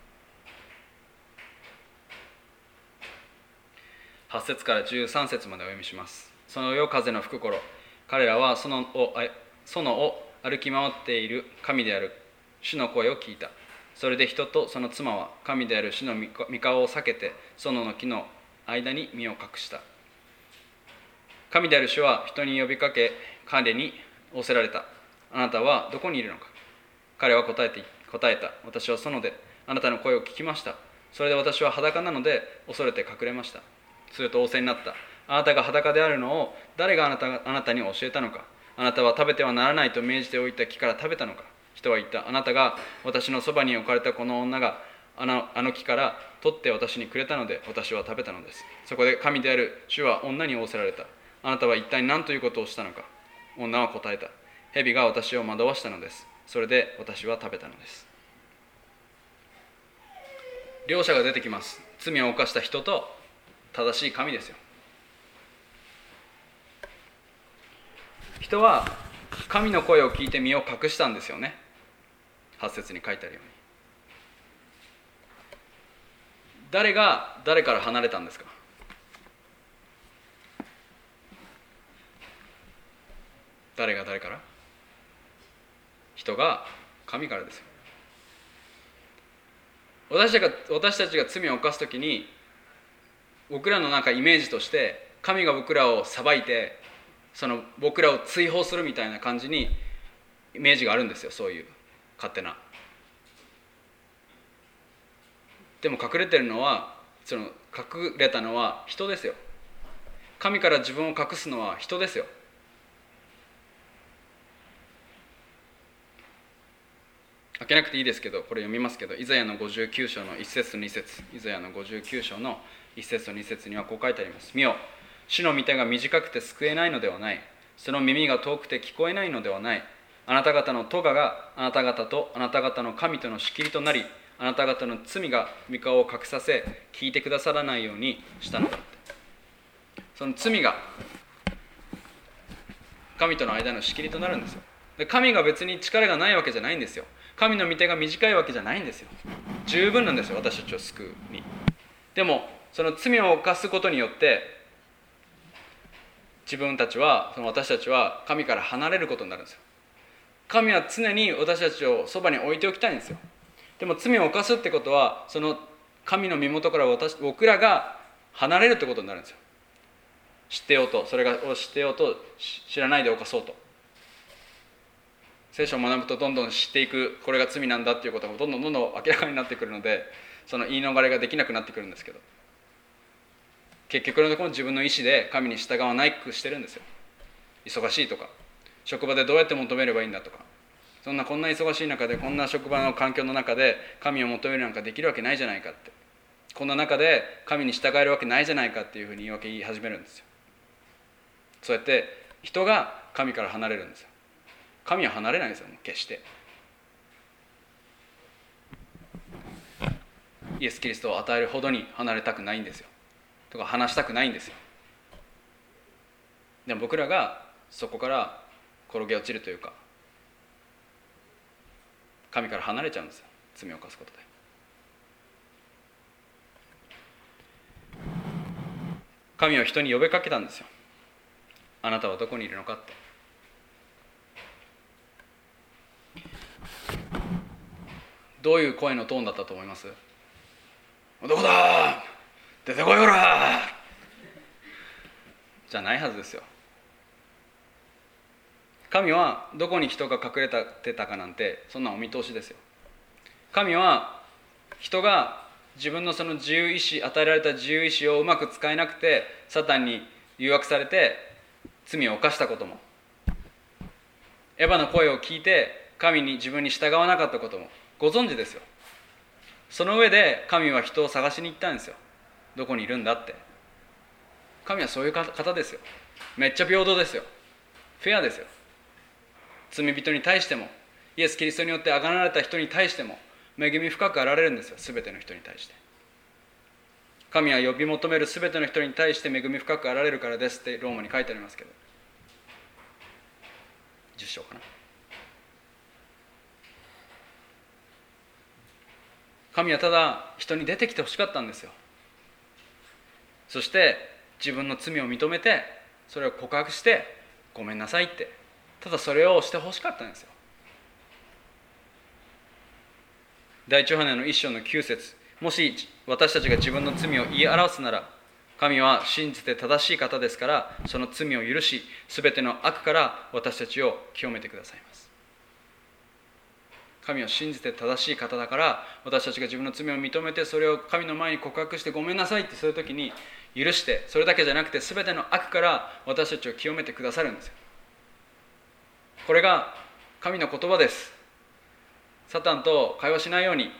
はち節からじゅうさん節までお読みします。その夜風の吹く頃、彼らは園を園を歩き回っている神である主の声を聞いた。それで人とその妻は神である主の御顔を避けて園の木の間に身を隠した。神である主は人に呼びかけ、彼に仰せられた。あなたはどこにいるのか。彼は答えて答えた。私は園であなたの声を聞きました。それで私は裸なので恐れて隠れました。すると仰せになった。あなたが裸であるのを誰があなたあなたに教えたのか。あなたは食べてはならないと命じておいた木から食べたのか。人は言った。あなたが私のそばに置かれたこの女があの、あの木から取って私にくれたので私は食べたのです。そこで神である主は女に仰せられた。あなたは一体何ということをしたのか。女は答えた。蛇が私を惑わしたのです。それで私は食べたのです。両者が出てきます。罪を犯した人と正しい神ですよ。人は神の声を聞いて身を隠したんですよね。はち節に書いてあるように。誰が誰から離れたんですか。誰が誰から？人が神からですよ。私たちが、私たちが罪を犯すときに、僕らのなんかイメージとして神が僕らを裁いて、その僕らを追放するみたいな感じにイメージがあるんですよ。そういう勝手な。でも隠れてるのは、その隠れたのは人ですよ。神から自分を隠すのは人ですよ。開けなくていいですけど、これ読みますけど、イザヤのごじゅうきゅう章のいち節とに節、イザヤのごじゅうきゅう章のいち節とに節にはこう書いてあります。見よ、主の御手が短くて救えないのではない。その耳が遠くて聞こえないのではない。あなた方の咎があなた方とあなた方の神との仕切りとなり、あなた方の罪が御顔を隠させ、聞いてくださらないようにしたのだって。その罪が神との間の仕切りとなるんですよ。で、神が別に力がないわけじゃないんですよ。神の御手が短いわけじゃないんですよ。十分なんですよ、私たちを救うに。でもその罪を犯すことによって自分たちは、その私たちは神から離れることになるんですよ。神は常に私たちをそばに置いておきたいんですよ。でも罪を犯すってことは、その神の身元から私僕らが離れるってことになるんですよ。知ってようと、それを知ってようと知らないで犯そうと。聖書を学ぶとどんどん知っていく、これが罪なんだっていうことがどんどんどんどん明らかになってくるので、その言い逃れができなくなってくるんですけど、結局のところ自分の意思で神に従わないくしてるんですよ。忙しいとか、職場でどうやって求めればいいんだとか、そんなこんな忙しい中で、こんな職場の環境の中で神を求めるなんかできるわけないじゃないかって、こんな中で神に従えるわけないじゃないかっていうふうに言い訳言い始めるんですよ。そうやって人が神から離れるんですよ。神は離れないんですよ、決して。イエス・キリストを与えるほどに離れたくないんですよ。とか話したくないんですよ。でも僕らがそこから転げ落ちるというか、神から離れちゃうんですよ、罪を犯すことで。神は人に呼びかけたんですよ。あなたはどこにいるのかって。どういう声のトーンだったと思います？どこだ出てこいよらじゃないはずですよ。神はどこに人が隠れてたかなんて、そんなお見通しですよ。神は人が自分のその自由意志、与えられた自由意志をうまく使えなくて、サタンに誘惑されて罪を犯したことも、エヴァの声を聞いて神に自分に従わなかったこともご存知ですよ。その上で神は人を探しに行ったんですよ。どこにいるんだって。神はそういう方ですよ。めっちゃ平等ですよ。フェアですよ。罪人に対しても、イエス・キリストによって贖がられた人に対しても恵み深くあられるんですよ。すべての人に対して。神は呼び求めるすべての人に対して恵み深くあられるからですってローマに書いてありますけど、じゅっ章かな。神はただ人に出てきてほしかったんですよ。そして自分の罪を認めて、それを告白してごめんなさいって、ただそれをしてほしかったんですよ。第一ヨハネの一章のきゅう節、もし私たちが自分の罪を言い表すなら、神は信じて正しい方ですから、その罪を許し、すべての悪から私たちを清めてくださいます。 神を信じて正しい方だから、私たちが自分の罪を認めてそれを神の前に告白してごめんなさいってそういう時に許して、それだけじゃなくて全ての悪から私たちを清めてくださるんですよ。これが神の言葉です。サタンと会話しないように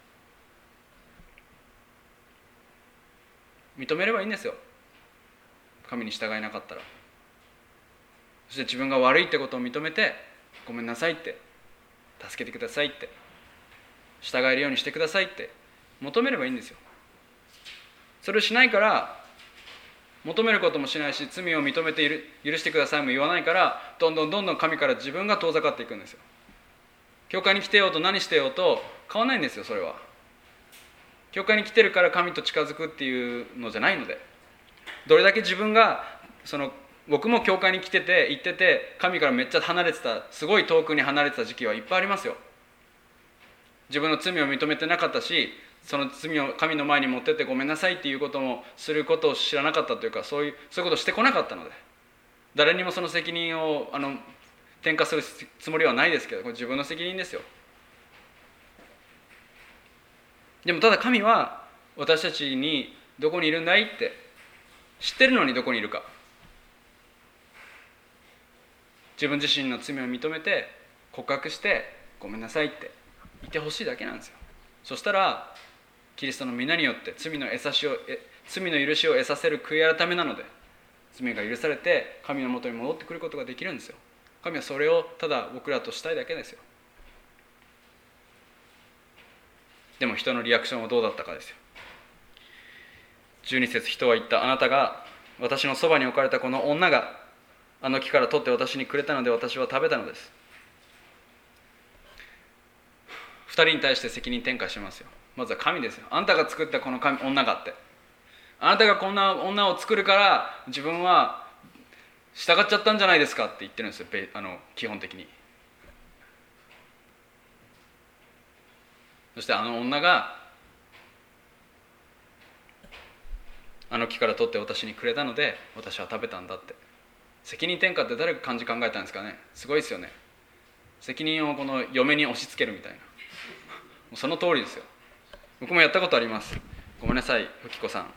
認めればいいんですよ。神に従えなかったら。そして自分が悪いってことを認めて、ごめんなさいって、助けてくださいって、従えるようにしてくださいって求めればいいんですよ。それをしないから、求めることもしないし、罪を認めている、許してくださいも言わないから、どんどんどんどん神から自分が遠ざかっていくんですよ。教会に来てようと何してようと変わらないんですよ。それは教会に来てるから神と近づくっていうのじゃないので、どれだけ自分がその僕も教会に来てて行ってて神からめっちゃ離れてた、すごい遠くに離れてた時期はいっぱいありますよ。自分の罪を認めてなかったし、その罪を神の前に持ってってごめんなさいっていうこともすることを知らなかったというか、そういうそういうことをしてこなかったので、誰にもその責任をあの転嫁するつもりはないですけど、これ自分の責任ですよ。でもただ神は私たちにどこにいるんだいって知ってるのに、どこにいるか、自分自身の罪を認めて告白してごめんなさいって言ってほしいだけなんですよ。そしたらキリストの皆によって罪の得さしを罪の許しを得させる悔い改めなので、罪が許されて神のもとに戻ってくることができるんですよ。神はそれをただ僕らとしたいだけですよ。でも人のリアクションはどうだったかですよ。じゅうに節、人は言った。あなたが私のそばに置かれたこの女があの木から取って私にくれたので私は食べたのです。二人に対して責任転嫁しますよ。まずは神ですよ。あなたが作ったこの神女がって、あなたがこんな女を作るから自分は従っちゃったんじゃないですかって言ってるんですよ。あの基本的に。そしてあの女があの木から取って私にくれたので私は食べたんだって。責任転嫁って誰が漢字考えたんですかね。すごいですよね。責任をこの嫁に押し付けるみたいな、もうその通りですよ。僕もやったことあります。ごめんなさい、ふきこさん。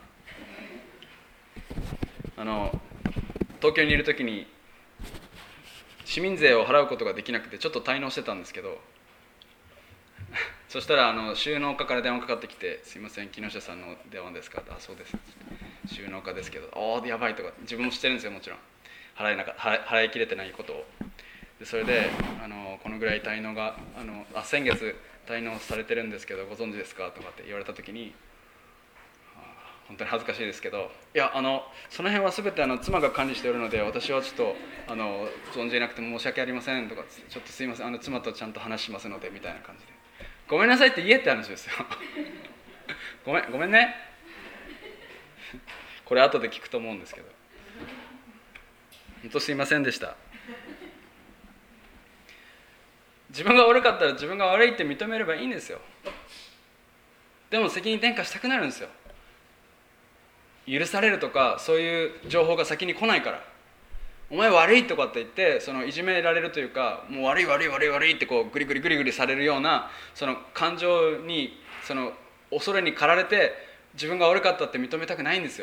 あの東京にいる時に市民税を払うことができなくてちょっと滞納してたんですけどそしたらあの収納課から電話かかってきて、すいません木下さんの電話ですか。あ、そうです、収納課ですけど、ああやばいとか自分も知ってるんですよ。もちろん払えなか払い、払い切れてないことを。でそれであのこのぐらい滞納があのあ先月滞納されてるんですけどご存知ですかとかって言われた時に、本当に恥ずかしいですけど、いやあのその辺は全てあの妻が管理しておるので私はちょっとあの存じなくて申し訳ありませんとか、ちょっとすいませんあの妻とちゃんと話しますのでみたいな感じで、ごめんなさいって言えって話ですよごめんごめんねこれ後で聞くと思うんですけど、本当すいませんでした。自分が悪かったら自分が悪いって認めればいいんですよ。でも責任転嫁したくなるんですよ。許されるとかそういう情報が先に来ないから、お前悪いとかって言ってそのいじめられるというか、もう悪い悪い悪い悪いってこうグリグリグリグリされるようなその感情に、その恐れに駆られて自分が悪かったって認めたくないんですよ。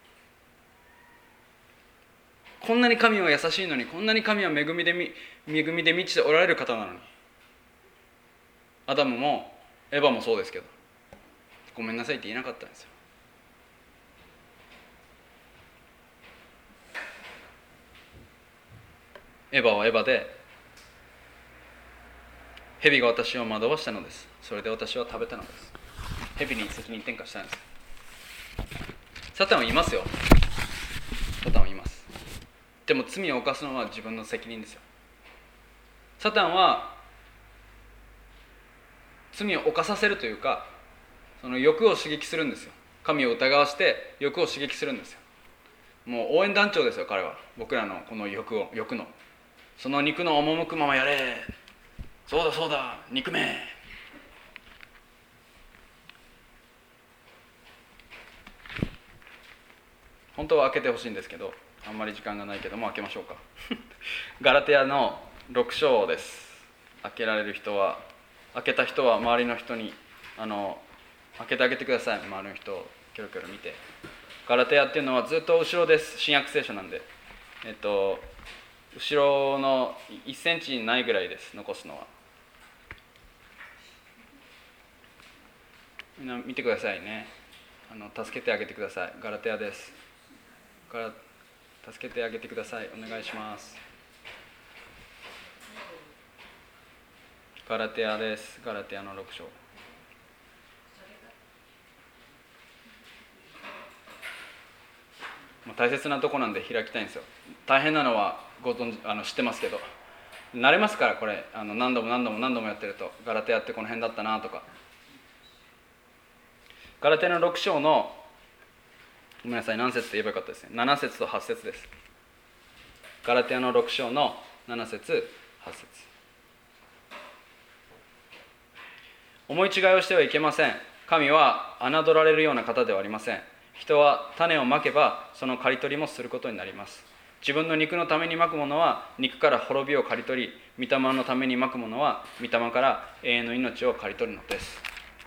こんなに神は優しいのに、こんなに神は恵みでみ恵みで満ちておられる方なのに、アダムもエヴァもそうですけどごめんなさいって言えなかったんですよ。エヴァはエヴァで、蛇が私を惑わしたのです。それで私は食べたのです。蛇に責任転嫁したんです。サタンは言いますよ。サタンは言います。でも罪を犯すのは自分の責任ですよ。サタンは罪を犯させるというか、その欲を刺激するんですよ。神を疑わして欲を刺激するんですよ。もう応援団長ですよ彼は。僕らのこの欲を、欲のその肉の赴くままやれ、そうだそうだ肉め。本当は開けてほしいんですけど、あんまり時間がないけども開けましょうかガラテヤのろく章です。開けられる人は開けた人は周りの人にあの開けてあげてください。周りの人をキョロキョロ見て。ガラテヤっていうのはずっと後ろです。新約聖書なんで、えっと後ろのいっセンチないぐらいです、残すのは。みんな見てくださいね。あの助けてあげてください。ガラテヤです。ガラ助けてあげてください。お願いします。ガラテヤです。ガラテヤのろく章。大切なとこなんで開きたいんですよ。大変なのはご存知あの知ってますけど、慣れますから。これあの何度も何度も何度もやってると、ガラテヤってこの辺だったなとか。ガラテヤのろく章の、ごめんなさい、何節って言えばよかったですね。なな節とはち節です。ガラテヤのろく章のなな節はち節。思い違いをしてはいけません。神は侮られるような方ではありません。人は種をまけばその刈り取りもすることになります。自分の肉のためにまくものは肉から滅びを刈り取り、御霊のためにまくものは御霊から永遠の命を刈り取るのです。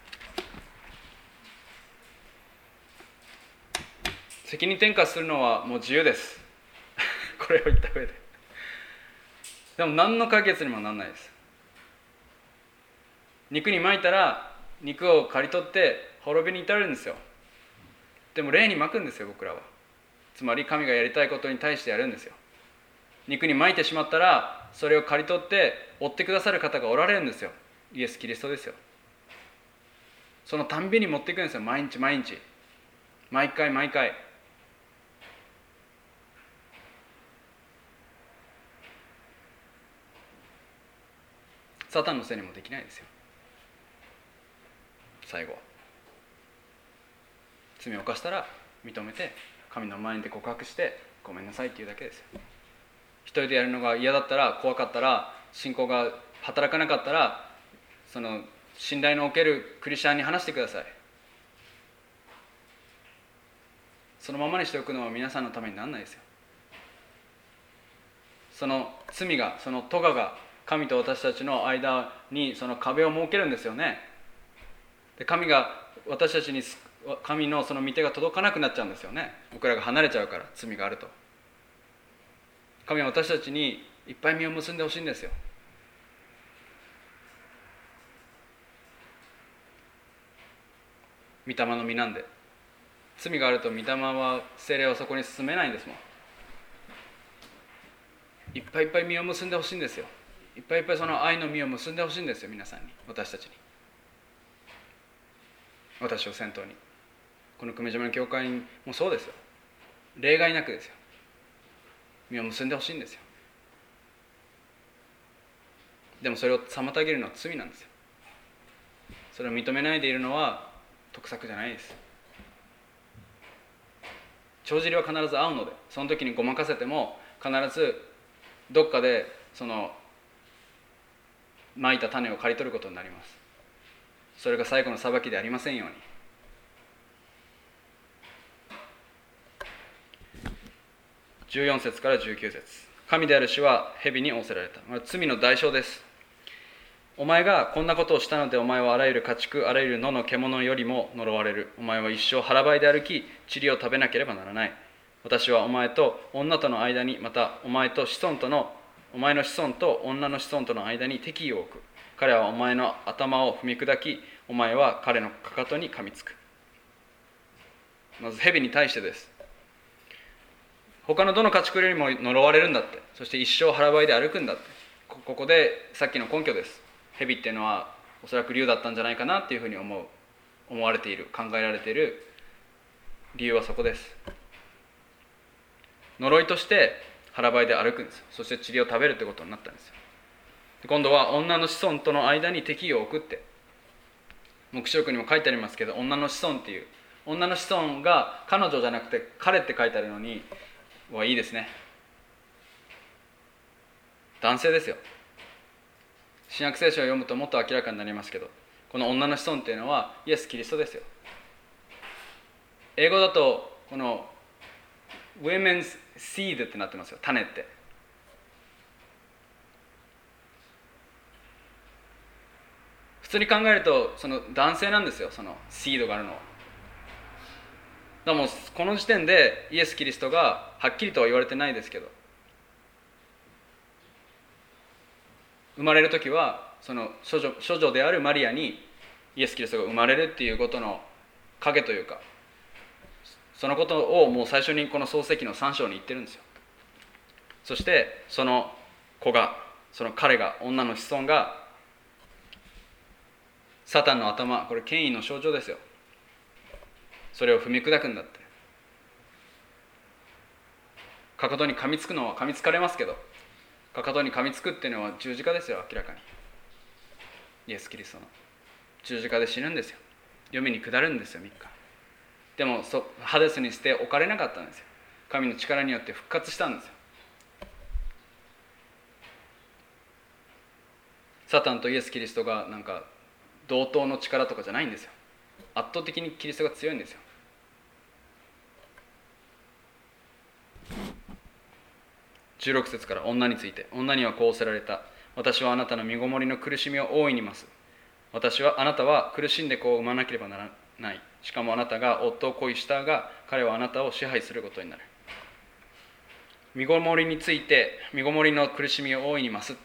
責任転嫁するのはもう自由ですこれを言った上で。でも何の解決にもならないです。肉にまいたら肉を刈り取って滅びに至るんですよ。でも霊にまくんですよ、僕らは。つまり神がやりたいことに対してやるんですよ。肉にまいてしまったらそれを刈り取って追ってくださる方がおられるんですよ。イエス・キリストですよ。そのたんびに持っていくんですよ。毎日毎日、毎回毎回。サタンのせいにもできないですよ。最後は罪を犯したら認めて神の前で告白してごめんなさいっていうだけですよ。一人でやるのが嫌だったら、怖かったら、信仰が働かなかったら、その信頼のおけるクリスチャンに話してください。そのままにしておくのは皆さんのためにならないですよ。その罪が、その咎が神と私たちの間にその壁を設けるんですよね。で、神が私たちに神のその御手が届かなくなっちゃうんですよね。僕らが離れちゃうから、罪があると。神は私たちにいっぱい実を結んでほしいんですよ。御霊の実なんで。罪があると御霊は聖霊はそこに進めないんですもん。いっぱいいっぱい実を結んでほしいんですよ。いっぱいいっぱいその愛の実を結んでほしいんですよ、皆さんに、私たちに、私を先頭に。この久米島の教会もそうですよ。例外なくですよ。実を結んでほしいんですよ。でもそれを妨げるのは罪なんですよ。それを認めないでいるのは得策じゃないです。帳尻は必ず合うので、その時にごまかせても必ずどっかでその蒔いた種を刈り取ることになります。それが最後の裁きでありませんように。じゅうよん節からじゅうきゅう節。神である主は蛇に仰せられた。罪の代償です。お前がこんなことをしたので、お前はあらゆる家畜、あらゆる野の獣よりも呪われる。お前は一生腹ばいで歩き、塵を食べなければならない。私はお前と女との間に、またお前と子孫とのお前の子孫と女の子孫との間に敵意を置く。彼はお前の頭を踏み砕き、お前は彼のかかとに噛みつく。まず蛇に対してです。他のどの家畜よりも呪われるんだって。そして一生腹ばいで歩くんだって。ここでさっきの根拠です。蛇っていうのはおそらく竜だったんじゃないかなっていうふうに思う思われている、考えられている理由はそこです。呪いとして腹ばいで歩くんですよ。そして塵を食べるということになったんですよ。今度は女の子孫との間に敵意を置くって、黙示録にも書いてありますけど、女の子孫っていう、女の子孫が彼女じゃなくて彼って書いてあるのにはいいですね。男性ですよ。新約聖書を読むともっと明らかになりますけど、この女の子孫っていうのはイエス・キリストですよ。英語だとこの Women's Seed ってなってますよ。種って。 通に考えるとその男性なんですよ、そのシードがあるのは。だからもうこの時点でイエス・キリストがはっきりとは言われてないですけど、生まれる時はその処女、処女であるマリアにイエス・キリストが生まれるっていうことの影というか、そのことをもう最初にこの創世記のさん章に言ってるんですよ。そしてその子が、その彼が、女の子孫がサタンの頭、これ権威の象徴ですよ。それを踏み砕くんだって。かかとに噛みつくのは噛みつかれますけど、かかとに噛みつくっていうのは十字架ですよ。明らかにイエス・キリストの十字架で死ぬんですよ。黄泉に下るんですよ、みっか。でもそハデスにして置かれなかったんですよ。神の力によって復活したんですよ。サタンとイエス・キリストがなんか同等の力とかじゃないんですよ。圧倒的にキリストが強いんですよ。じゅうろく節から女について、女にはこうせられた。私はあなたの身ごもりの苦しみを大いに増す。私はあなたは苦しんで子を産まなければならない。しかもあなたが夫を恋したが、彼はあなたを支配することになる。身ごもりについて、身ごもりの苦しみを大いに増すって、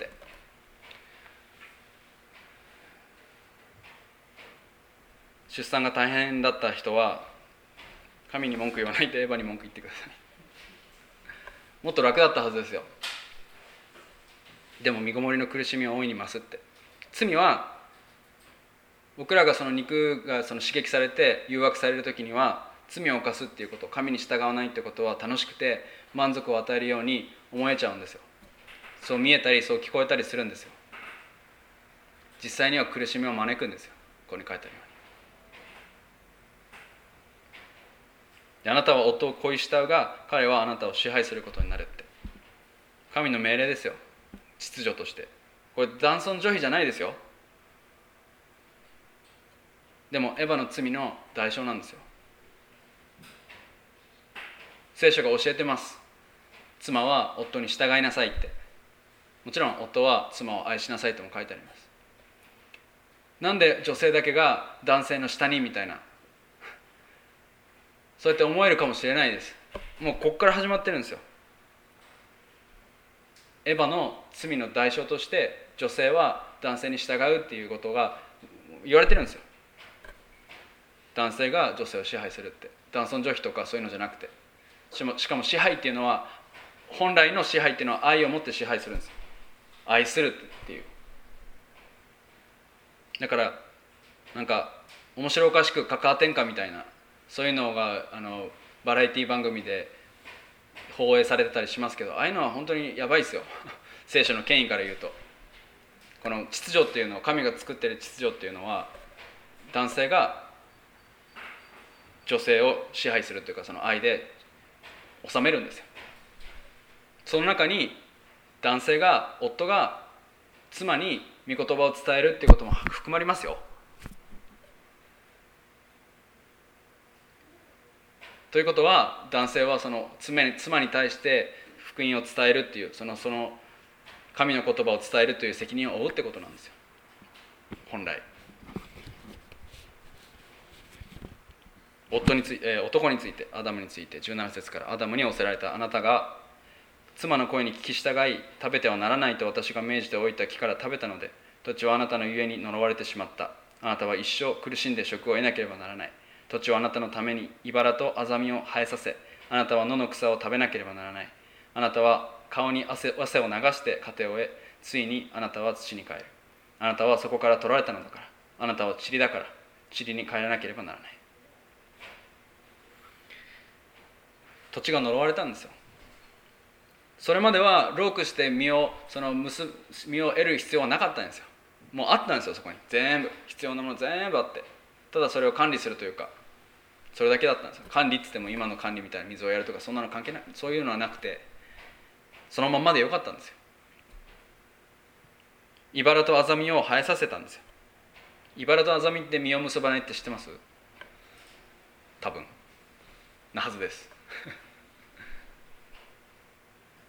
出産が大変だった人は神に文句言わないでエヴァに文句言ってください。もっと楽だったはずですよ。でも身ごもりの苦しみは大いに増すって。罪は僕らがその肉がその刺激されて誘惑される時には、罪を犯すっていうこと、神に従わないってことは楽しくて満足を与えるように思えちゃうんですよ。そう見えたりそう聞こえたりするんですよ。実際には苦しみを招くんですよ。ここに書いてあるように。であなたは夫を恋したが、彼はあなたを支配することになるって。神の命令ですよ、秩序として。これ男尊女卑じゃないですよ。でもエヴァの罪の代償なんですよ。聖書が教えてます。妻は夫に従いなさいって。もちろん夫は妻を愛しなさいとも書いてあります。なんで女性だけが男性の下にみたいな、そうやって思えるかもしれないです。もうここから始まってるんですよ。エヴァの罪の代償として女性は男性に従うっていうことが言われてるんですよ。男性が女性を支配するって。男尊女卑とかそういうのじゃなくて、しかも支配っていうのは、本来の支配っていうのは愛を持って支配するんですよ。愛するっていう。だからなんか面白おかしくカカア天下みたいな、そういうのがあのバラエティ番組で放映されてたりしますけど、ああいうのは本当にやばいですよ。聖書の権威から言うと、この秩序っていうのを、神が作っている秩序っていうのは、男性が女性を支配するというか、その愛で収めるんですよ。その中に男性が、夫が妻に御言葉を伝えるっていうことも含まれますよ。ということは、男性はその妻に、妻に対して福音を伝えるっていう、そのその神の言葉を伝えるという責任を負うってことなんですよ、本来。夫につい、えー、男について、アダムについてじゅうなな節から、アダムに仰せられた。あなたが妻の声に聞き従い、食べてはならないと私が命じておいた木から食べたので、土地はあなたのゆえに呪われてしまった。あなたは一生苦しんで職を得なければならない。土地はあなたのために茨とアザミを生えさせ、あなたは野の草を食べなければならない。あなたは顔に 汗, 汗を流して糧を得、ついにあなたは土に帰る。あなたはそこから取られたのだから、あなたは塵だから塵に帰らなければならない。土地が呪われたんですよ。それまでは労苦して実をその結実を得る必要はなかったんですよ。もうあったんですよ、そこに全部必要なもの全部あって、ただそれを管理するというか、それだけだったんですよ。管理って言っても今の管理みたいな水をやるとかそんなの関係ない、そういうのはなくて、そのまんまでよかったんですよ。茨とアザミを生えさせたんですよ。茨とアザミって実を結ばないって知ってます？多分なはずです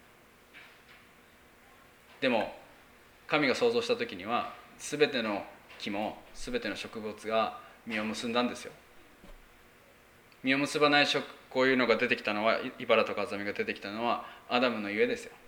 でも神が創造した時には、全ての木も全ての植物が実を結んだんですよ。実を結ばない植こういうのが出てきたのは、茨とかアザミが出てきたのはアダムのゆえですよ。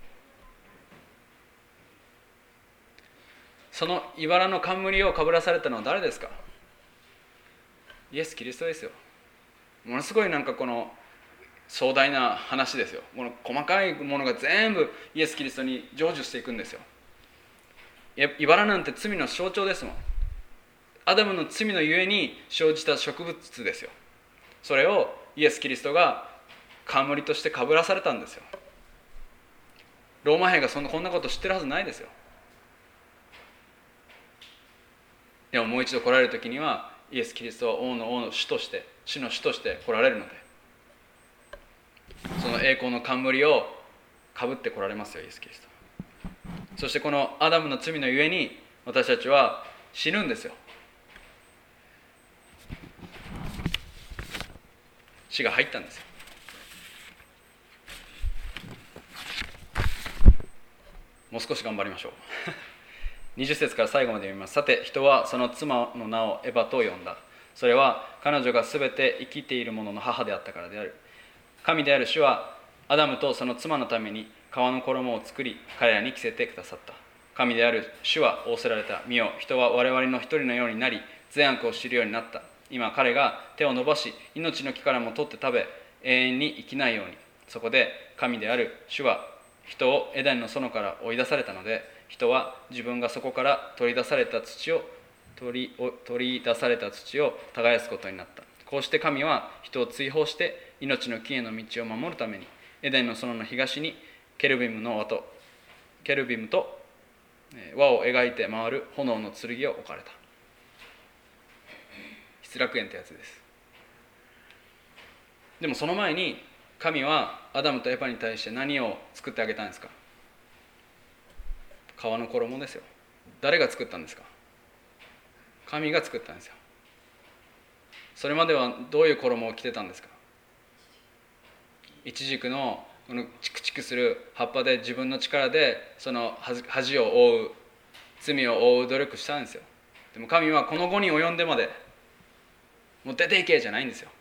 その茨の冠をかぶらされたのは誰ですか？イエス・キリストですよ。ものすごいなんかこの壮大な話ですよ。この細かいものが全部イエス・キリストに成就していくんですよ。茨なんて罪の象徴ですもん。アダムの罪のゆえに生じた植物ですよ。それをイエス・キリストが冠としてかぶらされたんですよ。ローマ兵がそんなこんなこと知ってるはずないですよ。でももう一度来られる時にはイエス・キリストは王の王の主として主の主として来られるので、その栄光の冠をかぶって来られますよ、イエス・キリスト。そしてこのアダムの罪のゆえに私たちは死ぬんですよ。死が入ったんですよ。もう少し頑張りましょうにじゅっ節から最後まで読みます。さて人はその妻の名をエバと呼んだ。それは彼女がすべて生きている者の母であったからである。神である主はアダムとその妻のために皮の衣を作り彼らに着せてくださった。神である主は仰せられた。見よ、人は我々の一人のようになり善悪を知るようになった。今彼が手を伸ばし命の木からも取って食べ永遠に生きないように。そこで神である主は人をエデンの園から追い出されたので、人は自分がそこから取り出された土を取り、取り出された土を耕すことになった。こうして神は人を追放して命の木への道を守るためにエデンの園の東にケルビムの輪とケルビムと輪を描いて回る炎の剣を置かれた。失楽園ってやつです。でもその前に神はアダムとエバに対して何を作ってあげたんですか？皮の衣ですよ。誰が作ったんですか？神が作ったんですよ。それまではどういう衣を着てたんですか？イチジクのこのチクチクする葉っぱで自分の力でその恥を覆う、罪を覆う努力したんですよ。でも神はこの後に及んでまでもう出ていけじゃないんですよ。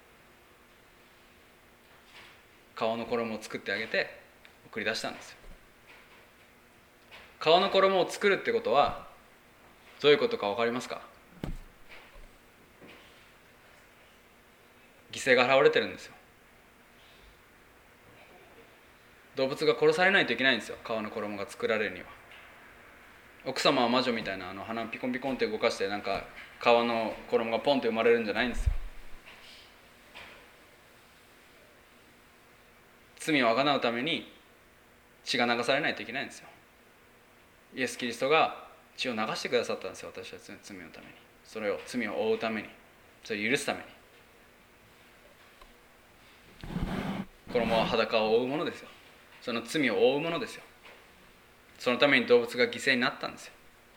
皮の衣を作ってあげて送り出したんですよ。皮の衣を作るってことはどういうことか分かりますか？犠牲が払われてるんですよ。動物が殺されないといけないんですよ、皮の衣が作られるには。奥様は魔女みたいなあの鼻ピコンピコンって動かしてなんか皮の衣がポンって生まれるんじゃないんですよ。罪をあがなうために血が流されないといけないんですよ。イエス・キリストが血を流してくださったんですよ、私たちの罪のために。それを罪を負うために、それを許すために。衣は裸を覆うものですよ。その罪を覆うものですよ。そのために動物が犠牲になったんですよ。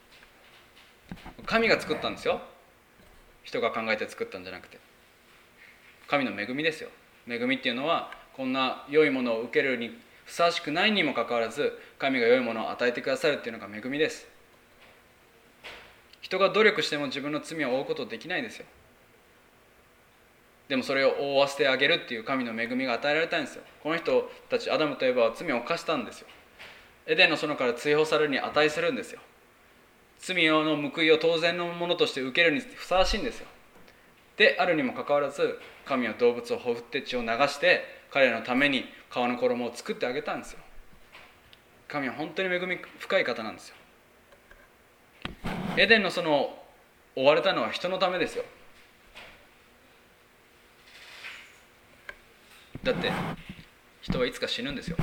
神が作ったんですよ。人が考えて作ったんじゃなくて。神の恵みですよ。恵みっていうのはこんな良いものを受けるにふさわしくないにもかかわらず神が良いものを与えてくださるっていうのが恵みです。人が努力しても自分の罪を負うことできないですよ。でもそれを覆わせてあげるっていう神の恵みが与えられたんですよ。この人たちアダムとエバは罪を犯したんですよ。エデンの園から追放されるに値するんですよ。罪の報いを当然のものとして受けるにふさわしいんですよ。であるにもかかわらず神は動物をほふって血を流して彼らのために皮の衣を作ってあげたんですよ。神は本当に恵み深い方なんですよ。エデンの園を追われたのは人のためですよ。だって人はいつか死ぬんですよ。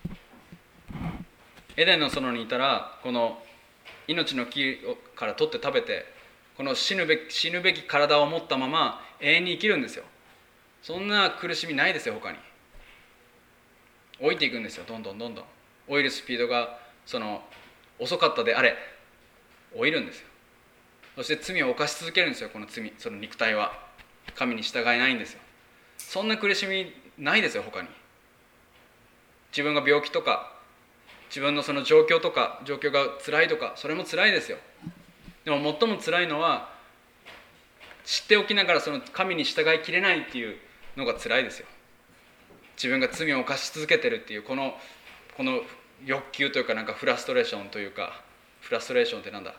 エデンの園にいたらこの命の木から取って食べてこの死ぬべき、死ぬべき体を持ったまま永遠に生きるんですよ。そんな苦しみないですよ。他に老いていくんですよ。どんどんどんどん老いるスピードがその遅かったであれ老いるんですよ。そして罪を犯し続けるんですよ。この罪、その肉体は神に従えないんですよ。そんな苦しみないですよ。他に自分が病気とか自分のその状況とか状況が辛いとかそれも辛いですよ。 でも最も辛いのは知っておきながらその神に従いきれないっていうのが辛いですよ。自分が罪を犯し続けてるっていうこのこの欲求というか、なんかフラストレーションというか、フラストレーションってなんだ、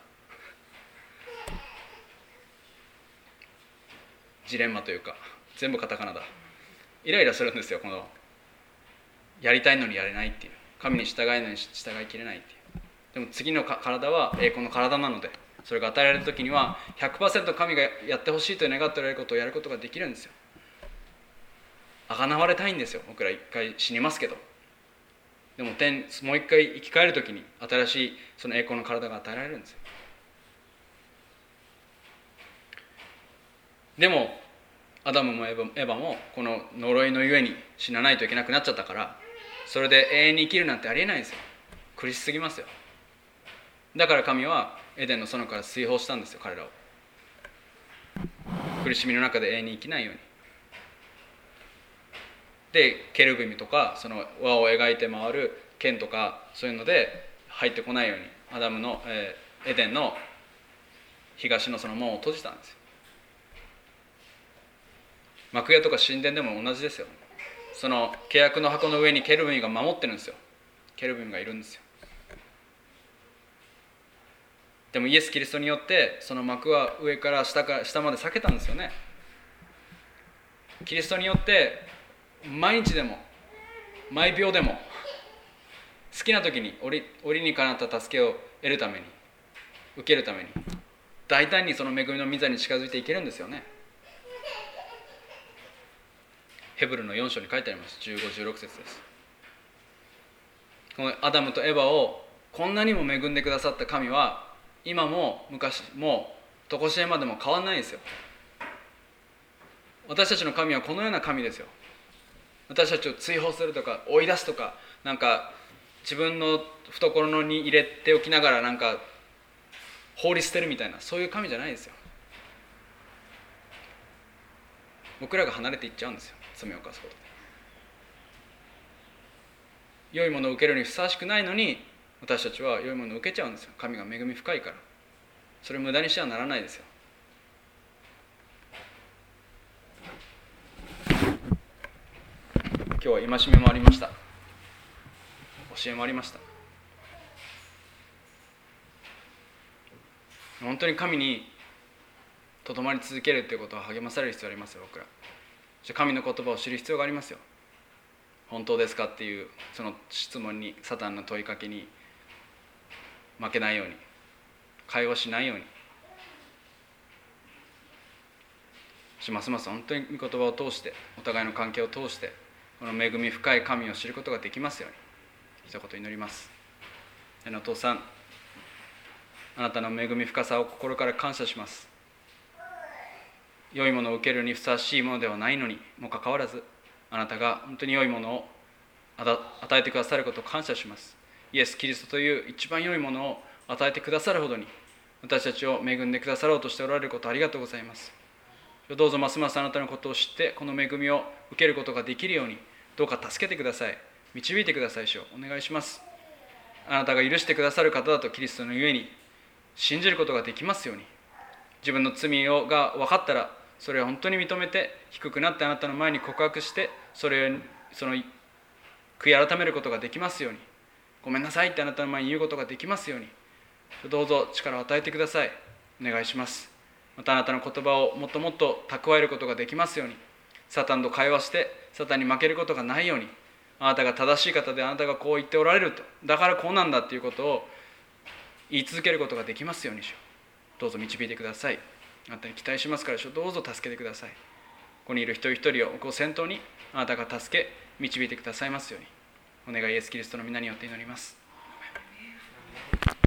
ジレンマというか、全部カタカナだ。イライラするんですよ。このやりたいのにやれないっていう、神に従えないのに従いきれないっていう。でも次の体は栄光の体なので、それが与えられる時には ひゃくパーセント 神がやってほしいと願っておられることをやることができるんですよ。贖われたいんですよ。僕ら一回死にますけど、でも天もう一回生き返る時に新しいその栄光の体が与えられるんですよ。でもアダムもエヴァもこの呪いのゆえに死なないといけなくなっちゃったから、それで永遠に生きるなんてありえないんですよ。苦しすぎますよ。だから神はエデンの園から追放したんですよ、彼らを。苦しみの中で永遠に生きないように。でケルビムとかその輪を描いて回る剣とかそういうので入ってこないようにアダムの、えー、エデンの東のその門を閉じたんですよ。幕屋とか神殿でも同じですよ。その契約の箱の上にケルビムが守ってるんですよ。ケルビムがいるんですよ。でもイエス・キリストによってその幕は上から下から下まで裂けたんですよね。キリストによって毎日でも毎秒でも好きな時に折折にかなった助けを得るために、受けるために大胆にその恵みの御座に近づいていけるんですよね。ヘブルのよん章に書いてあります。じゅうご、じゅうろく節です。このアダムとエヴァをこんなにも恵んでくださった神は今も昔もとこしえまでも変わらないですよ。私たちの神はこのような神ですよ。私たちを追放するとか追い出すとか、なんか自分の懐に入れておきながらなんか放り捨てるみたいな、そういう神じゃないですよ。僕らが離れていっちゃうんですよ、罪を犯すことで。良いものを受けるにふさわしくないのに私たちは良いものを受けちゃうんですよ。神が恵み深いから。それを無駄にしてはならないですよ。今日は戒めもありました。教えもありました。本当に神にとどまり続けるということは励まされる必要がありますよ、僕ら。神の言葉を知る必要がありますよ。本当ですかっていうその質問に、サタンの問いかけに負けないように、会話しないように、ますます本当に御言葉を通して、お互いの関係を通してこの恵み深い神を知ることができますように一言祈ります。天のお父さん、あなたの恵み深さを心から感謝します。良いものを受けるにふさわしいものではないのにもかかわらず、あなたが本当に良いものを与えてくださることを感謝します。イエス・キリストという一番良いものを与えてくださるほどに私たちを恵んでくださろうとしておられることをありがとうございます。どうぞますますあなたのことを知ってこの恵みを受けることができるようにどうか助けてください。導いてください。主をお願いします。あなたが許してくださる方だとキリストのゆえに信じることができますように、自分の罪をが分かったらそれを本当に認めて低くなってあなたの前に告白してそれをその悔い改めることができますように、ごめんなさいってあなたの前に言うことができますようにどうぞ力を与えてください。お願いします。またあなたの言葉をもっともっと蓄えることができますように、サタンと会話してサタンに負けることがないように、あなたが正しい方であなたがこう言っておられると、だからこうなんだっていうことを言い続けることができますようにしよう。どうぞ導いてください。あなたに期待しますからどうぞ助けてください。ここにいる一人一人をご先頭にあなたが助け導いてくださいますようにお願いイエスキリストの皆によって祈ります。